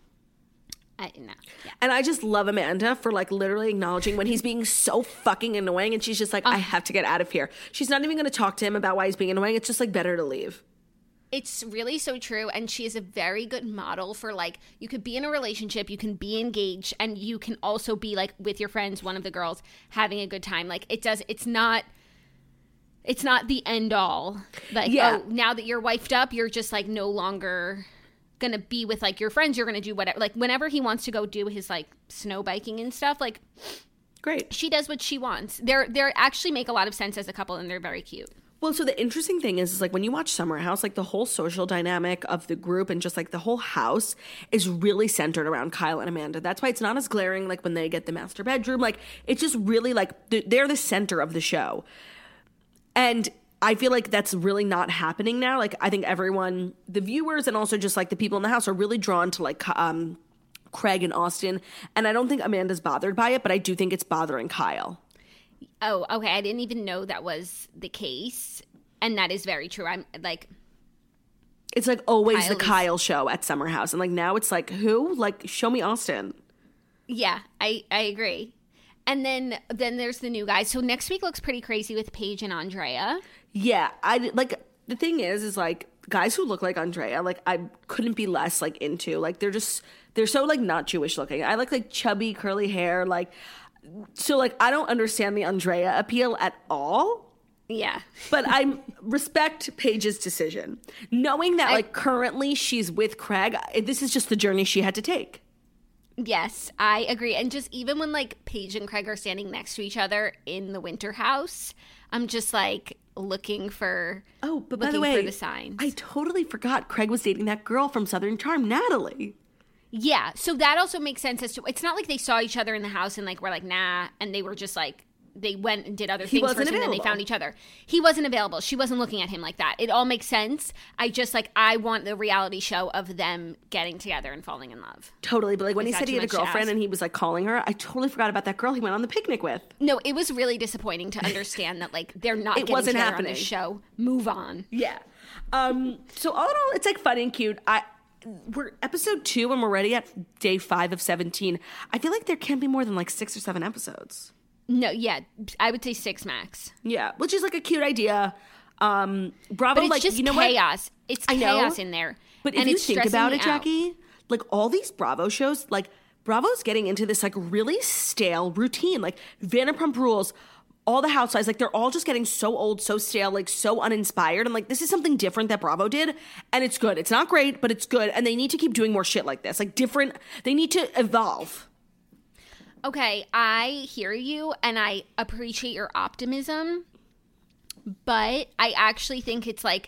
I, no, yeah. And I just love Amanda for like literally acknowledging when he's being so fucking annoying, and she's just like, uh, I have to get out of here. She's not even going to talk to him about why he's being annoying. It's just like better to leave. It's really so true, and she is a very good model for like, you could be in a relationship, you can be engaged, and you can also be like with your friends, one of the girls, having a good time. Like it does, it's not, it's not the end all. Like, yeah. oh, now that you're wifed up, you're just like no longer gonna be with like your friends. You're gonna do whatever. Like whenever he wants to go do his like snow biking and stuff, like great, she does what she wants. They're they're actually make a lot of sense as a couple, and they're very cute. Well, so the interesting thing is, is like when you watch Summer House, like the whole social dynamic of the group and just like the whole house is really centered around Kyle and Amanda. That's why it's not as glaring like when they get the master bedroom. Like it's just really like they're the center of the show. And I feel like that's really not happening now. Like I think everyone, the viewers and also just like the people in the house are really drawn to like um, Craig and Austin. And I don't think Amanda's bothered by it, but I do think it's bothering Kyle. Oh, okay. I didn't even know that was the case. And that is very true. I'm like... It's like always Kyle the is, Kyle show at Summer House. And like now it's like, who? Like, show me Austin. Yeah, I, I agree. And then then there's the new guys. So next week looks pretty crazy with Paige and Andrea. Yeah. I like, the thing is, is like, guys who look like Andrea, like, I couldn't be less like into. Like, they're just, they're so like not Jewish looking. I like like chubby, curly hair, like... So, like, I don't understand the Andrea appeal at all. Yeah. But I respect Paige's decision. Knowing that, I, like, currently she's with Craig, this is just the journey she had to take. Yes, I agree. And just even when, like, Paige and Craig are standing next to each other in the Winter House, I'm just, like, looking for... Oh, but by the way, for the signs. I totally forgot Craig was dating that girl from Southern Charm, Natalie. Yeah, so that also makes sense as to, it's not like they saw each other in the house and like were like, nah, and they were just like, they went and did other He things wasn't first and then they available. found each other. He wasn't available. She wasn't looking at him like that. It all makes sense. I just like, I want the reality show of them getting together and falling in love. Totally, but like when Is he that said he too had a much to girlfriend ask? and he was like calling her, I totally forgot about that girl he went on the picnic with. No, it was really disappointing to understand that like they're not It getting wasn't together happening. on this show. Move on. Yeah. Um, so all in all, it's like funny and cute. I we're episode two and we're already at day five of seventeen. I feel like there can't be more than like six or seven episodes. No, yeah, I would say six max. Yeah, which is like a cute idea. Um, Bravo, But it's like just you know chaos. what? It's I know, chaos in there. But if and you it's think stressing about me it, out. Jackie, like all these Bravo shows, like Bravo's getting into this like really stale routine. Like Vanderpump Rules, all the Housewives, like they're all just getting so old, so stale, like so uninspired. I'm like, this is something different that Bravo did, and it's good. It's not great, but it's good, and they need to keep doing more shit like this. Like different, they need to evolve. Okay, I hear you, and I appreciate your optimism, but I actually think it's like,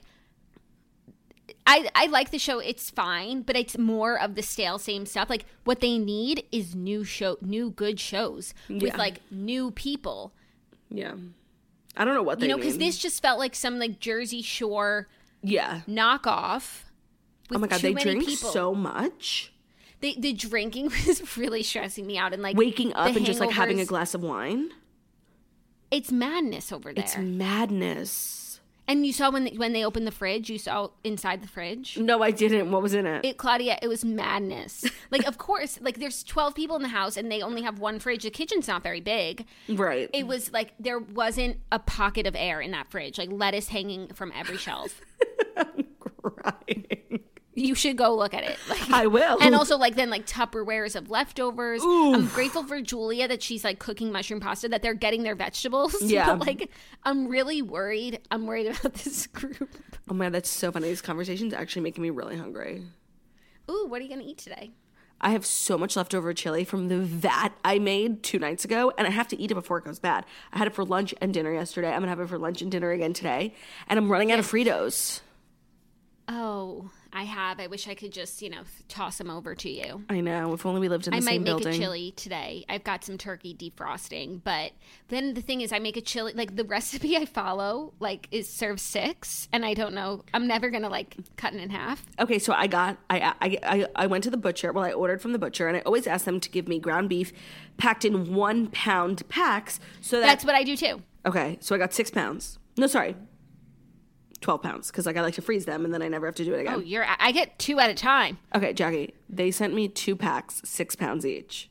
I, I like the show, it's fine, but it's more of the stale same stuff. Like, what they need is new show, new good shows with, Yeah. like, new people. Yeah, I don't know what they You know, because mean. this just felt like some, like, Jersey Shore yeah. knockoff with Oh my god, too they many drink people. so much. They, the drinking was really stressing me out. And, like, Waking up the and just like having a hangovers. glass of wine. It's madness over there. It's madness. And you saw when they, when they opened the fridge, you saw inside the fridge. No, I didn't. What was in it? It, Claudia, it was madness. Like, of course, like there's twelve people in the house and they only have one fridge. The kitchen's not very big. Right. It was like there wasn't a pocket of air in that fridge. Like lettuce hanging from every shelf. I'm crying. You should go look at it. Like, I will. And also, like, then, like, Tupperwares of leftovers. Oof. I'm grateful for Julia that she's, like, cooking mushroom pasta, that they're getting their vegetables. Yeah. But, like, I'm really worried. I'm worried about this group. Oh my god, that's so funny. This conversation's actually making me really hungry. Ooh, what are you going to eat today? I have so much leftover chili from the vat I made two nights ago, and I have to eat it before it goes bad. I had it for lunch and dinner yesterday. I'm going to have it for lunch and dinner again today. And I'm running out of Fritos. Oh, I have. I wish I could just, you know, toss them over to you. I know. If only we lived in the I same might make building. a chili today. I've got some turkey defrosting, but then the thing is, I make a chili. Like the recipe I follow, like is serve six, and I don't know. I'm never gonna like cut it in half. Okay, so I got I, I I I went to the butcher. Well, I ordered from the butcher, and I always ask them to give me ground beef packed in one pound packs. So that, That's what I do too. okay. So I got six pounds. No, sorry, twelve pounds because like I like to freeze them, and then I never have to do it again. Oh, you're. I get two at a time. Okay, Jackie, they sent me two packs, six pounds each.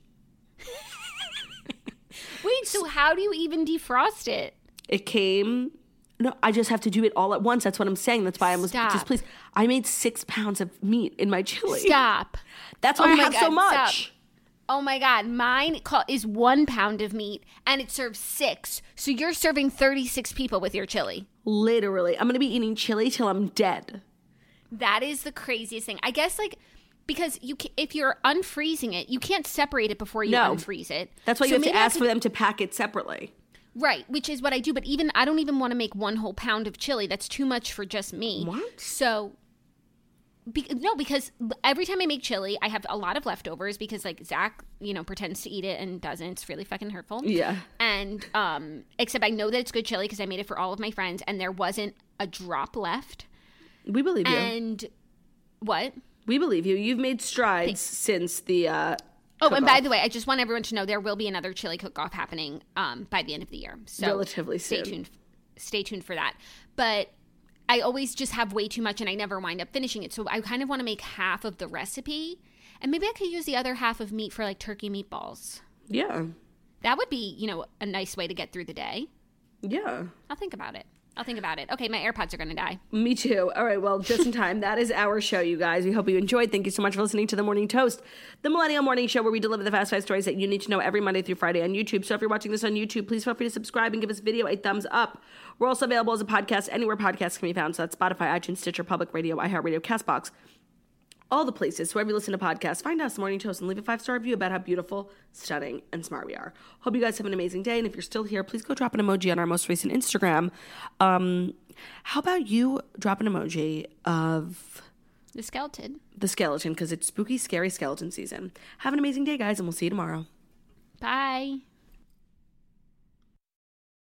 Wait, so how do you even defrost it? It came. No, I just have to do it all at once. That's what I'm saying. That's why I was Stop. just please. I made six pounds of meat in my chili. Stop. That's why Oh I my have God, so much. stop. Oh my God, mine call, is one pound of meat and it serves six. So you're serving thirty-six people with your chili. Literally, I'm gonna be eating chili till I'm dead. That is the craziest thing. I guess like because you ca- if you're unfreezing it, you can't separate it before you No. unfreeze it. That's why So you have to maybe I ask could- for them to pack it separately. Right, which is what I do. But even I don't even want to make one whole pound of chili. That's too much for just me. What? So. Be- no, because every time I make chili, I have a lot of leftovers because like Zach, you know, pretends to eat it and doesn't. It's really fucking hurtful. Yeah. And um, except I know that it's good chili because I made it for all of my friends, and there wasn't a drop left. We believe you. And what? we believe you. You've made strides since the. Uh, Oh, and by cook-off. the way, I just want everyone to know there will be another chili cook-off happening um, by the end of the year. So Relatively stay soon. tuned. Stay tuned for that. But I always just have way too much, and I never wind up finishing it. So I kind of want to make half of the recipe, and maybe I could use the other half of meat for like turkey meatballs. Yeah. That would be, you know, a nice way to get through the day. Yeah. I'll think about it. I'll think about it. Okay, my AirPods are going to die. Me too. All right, well, just in time. That is our show, you guys. We hope you enjoyed. Thank you so much for listening to The Morning Toast, the Millennial Morning Show where we deliver the fast five stories that you need to know every Monday through Friday on YouTube. So if you're watching this on YouTube, please feel free to subscribe and give this video a thumbs up. We're also available as a podcast anywhere podcasts can be found. So that's Spotify, iTunes, Stitcher, Public Radio, iHeartRadio, CastBox, all the places. So wherever you listen to podcasts, find us, The Morning Toast, and leave a five-star review about how beautiful, stunning, and smart we are. Hope you guys have an amazing day. And if you're still here, please go drop an emoji on our most recent Instagram. Um, how about you drop an emoji of The skeleton. the skeleton because it's spooky, scary skeleton season. Have an amazing day, guys, and we'll see you tomorrow. Bye.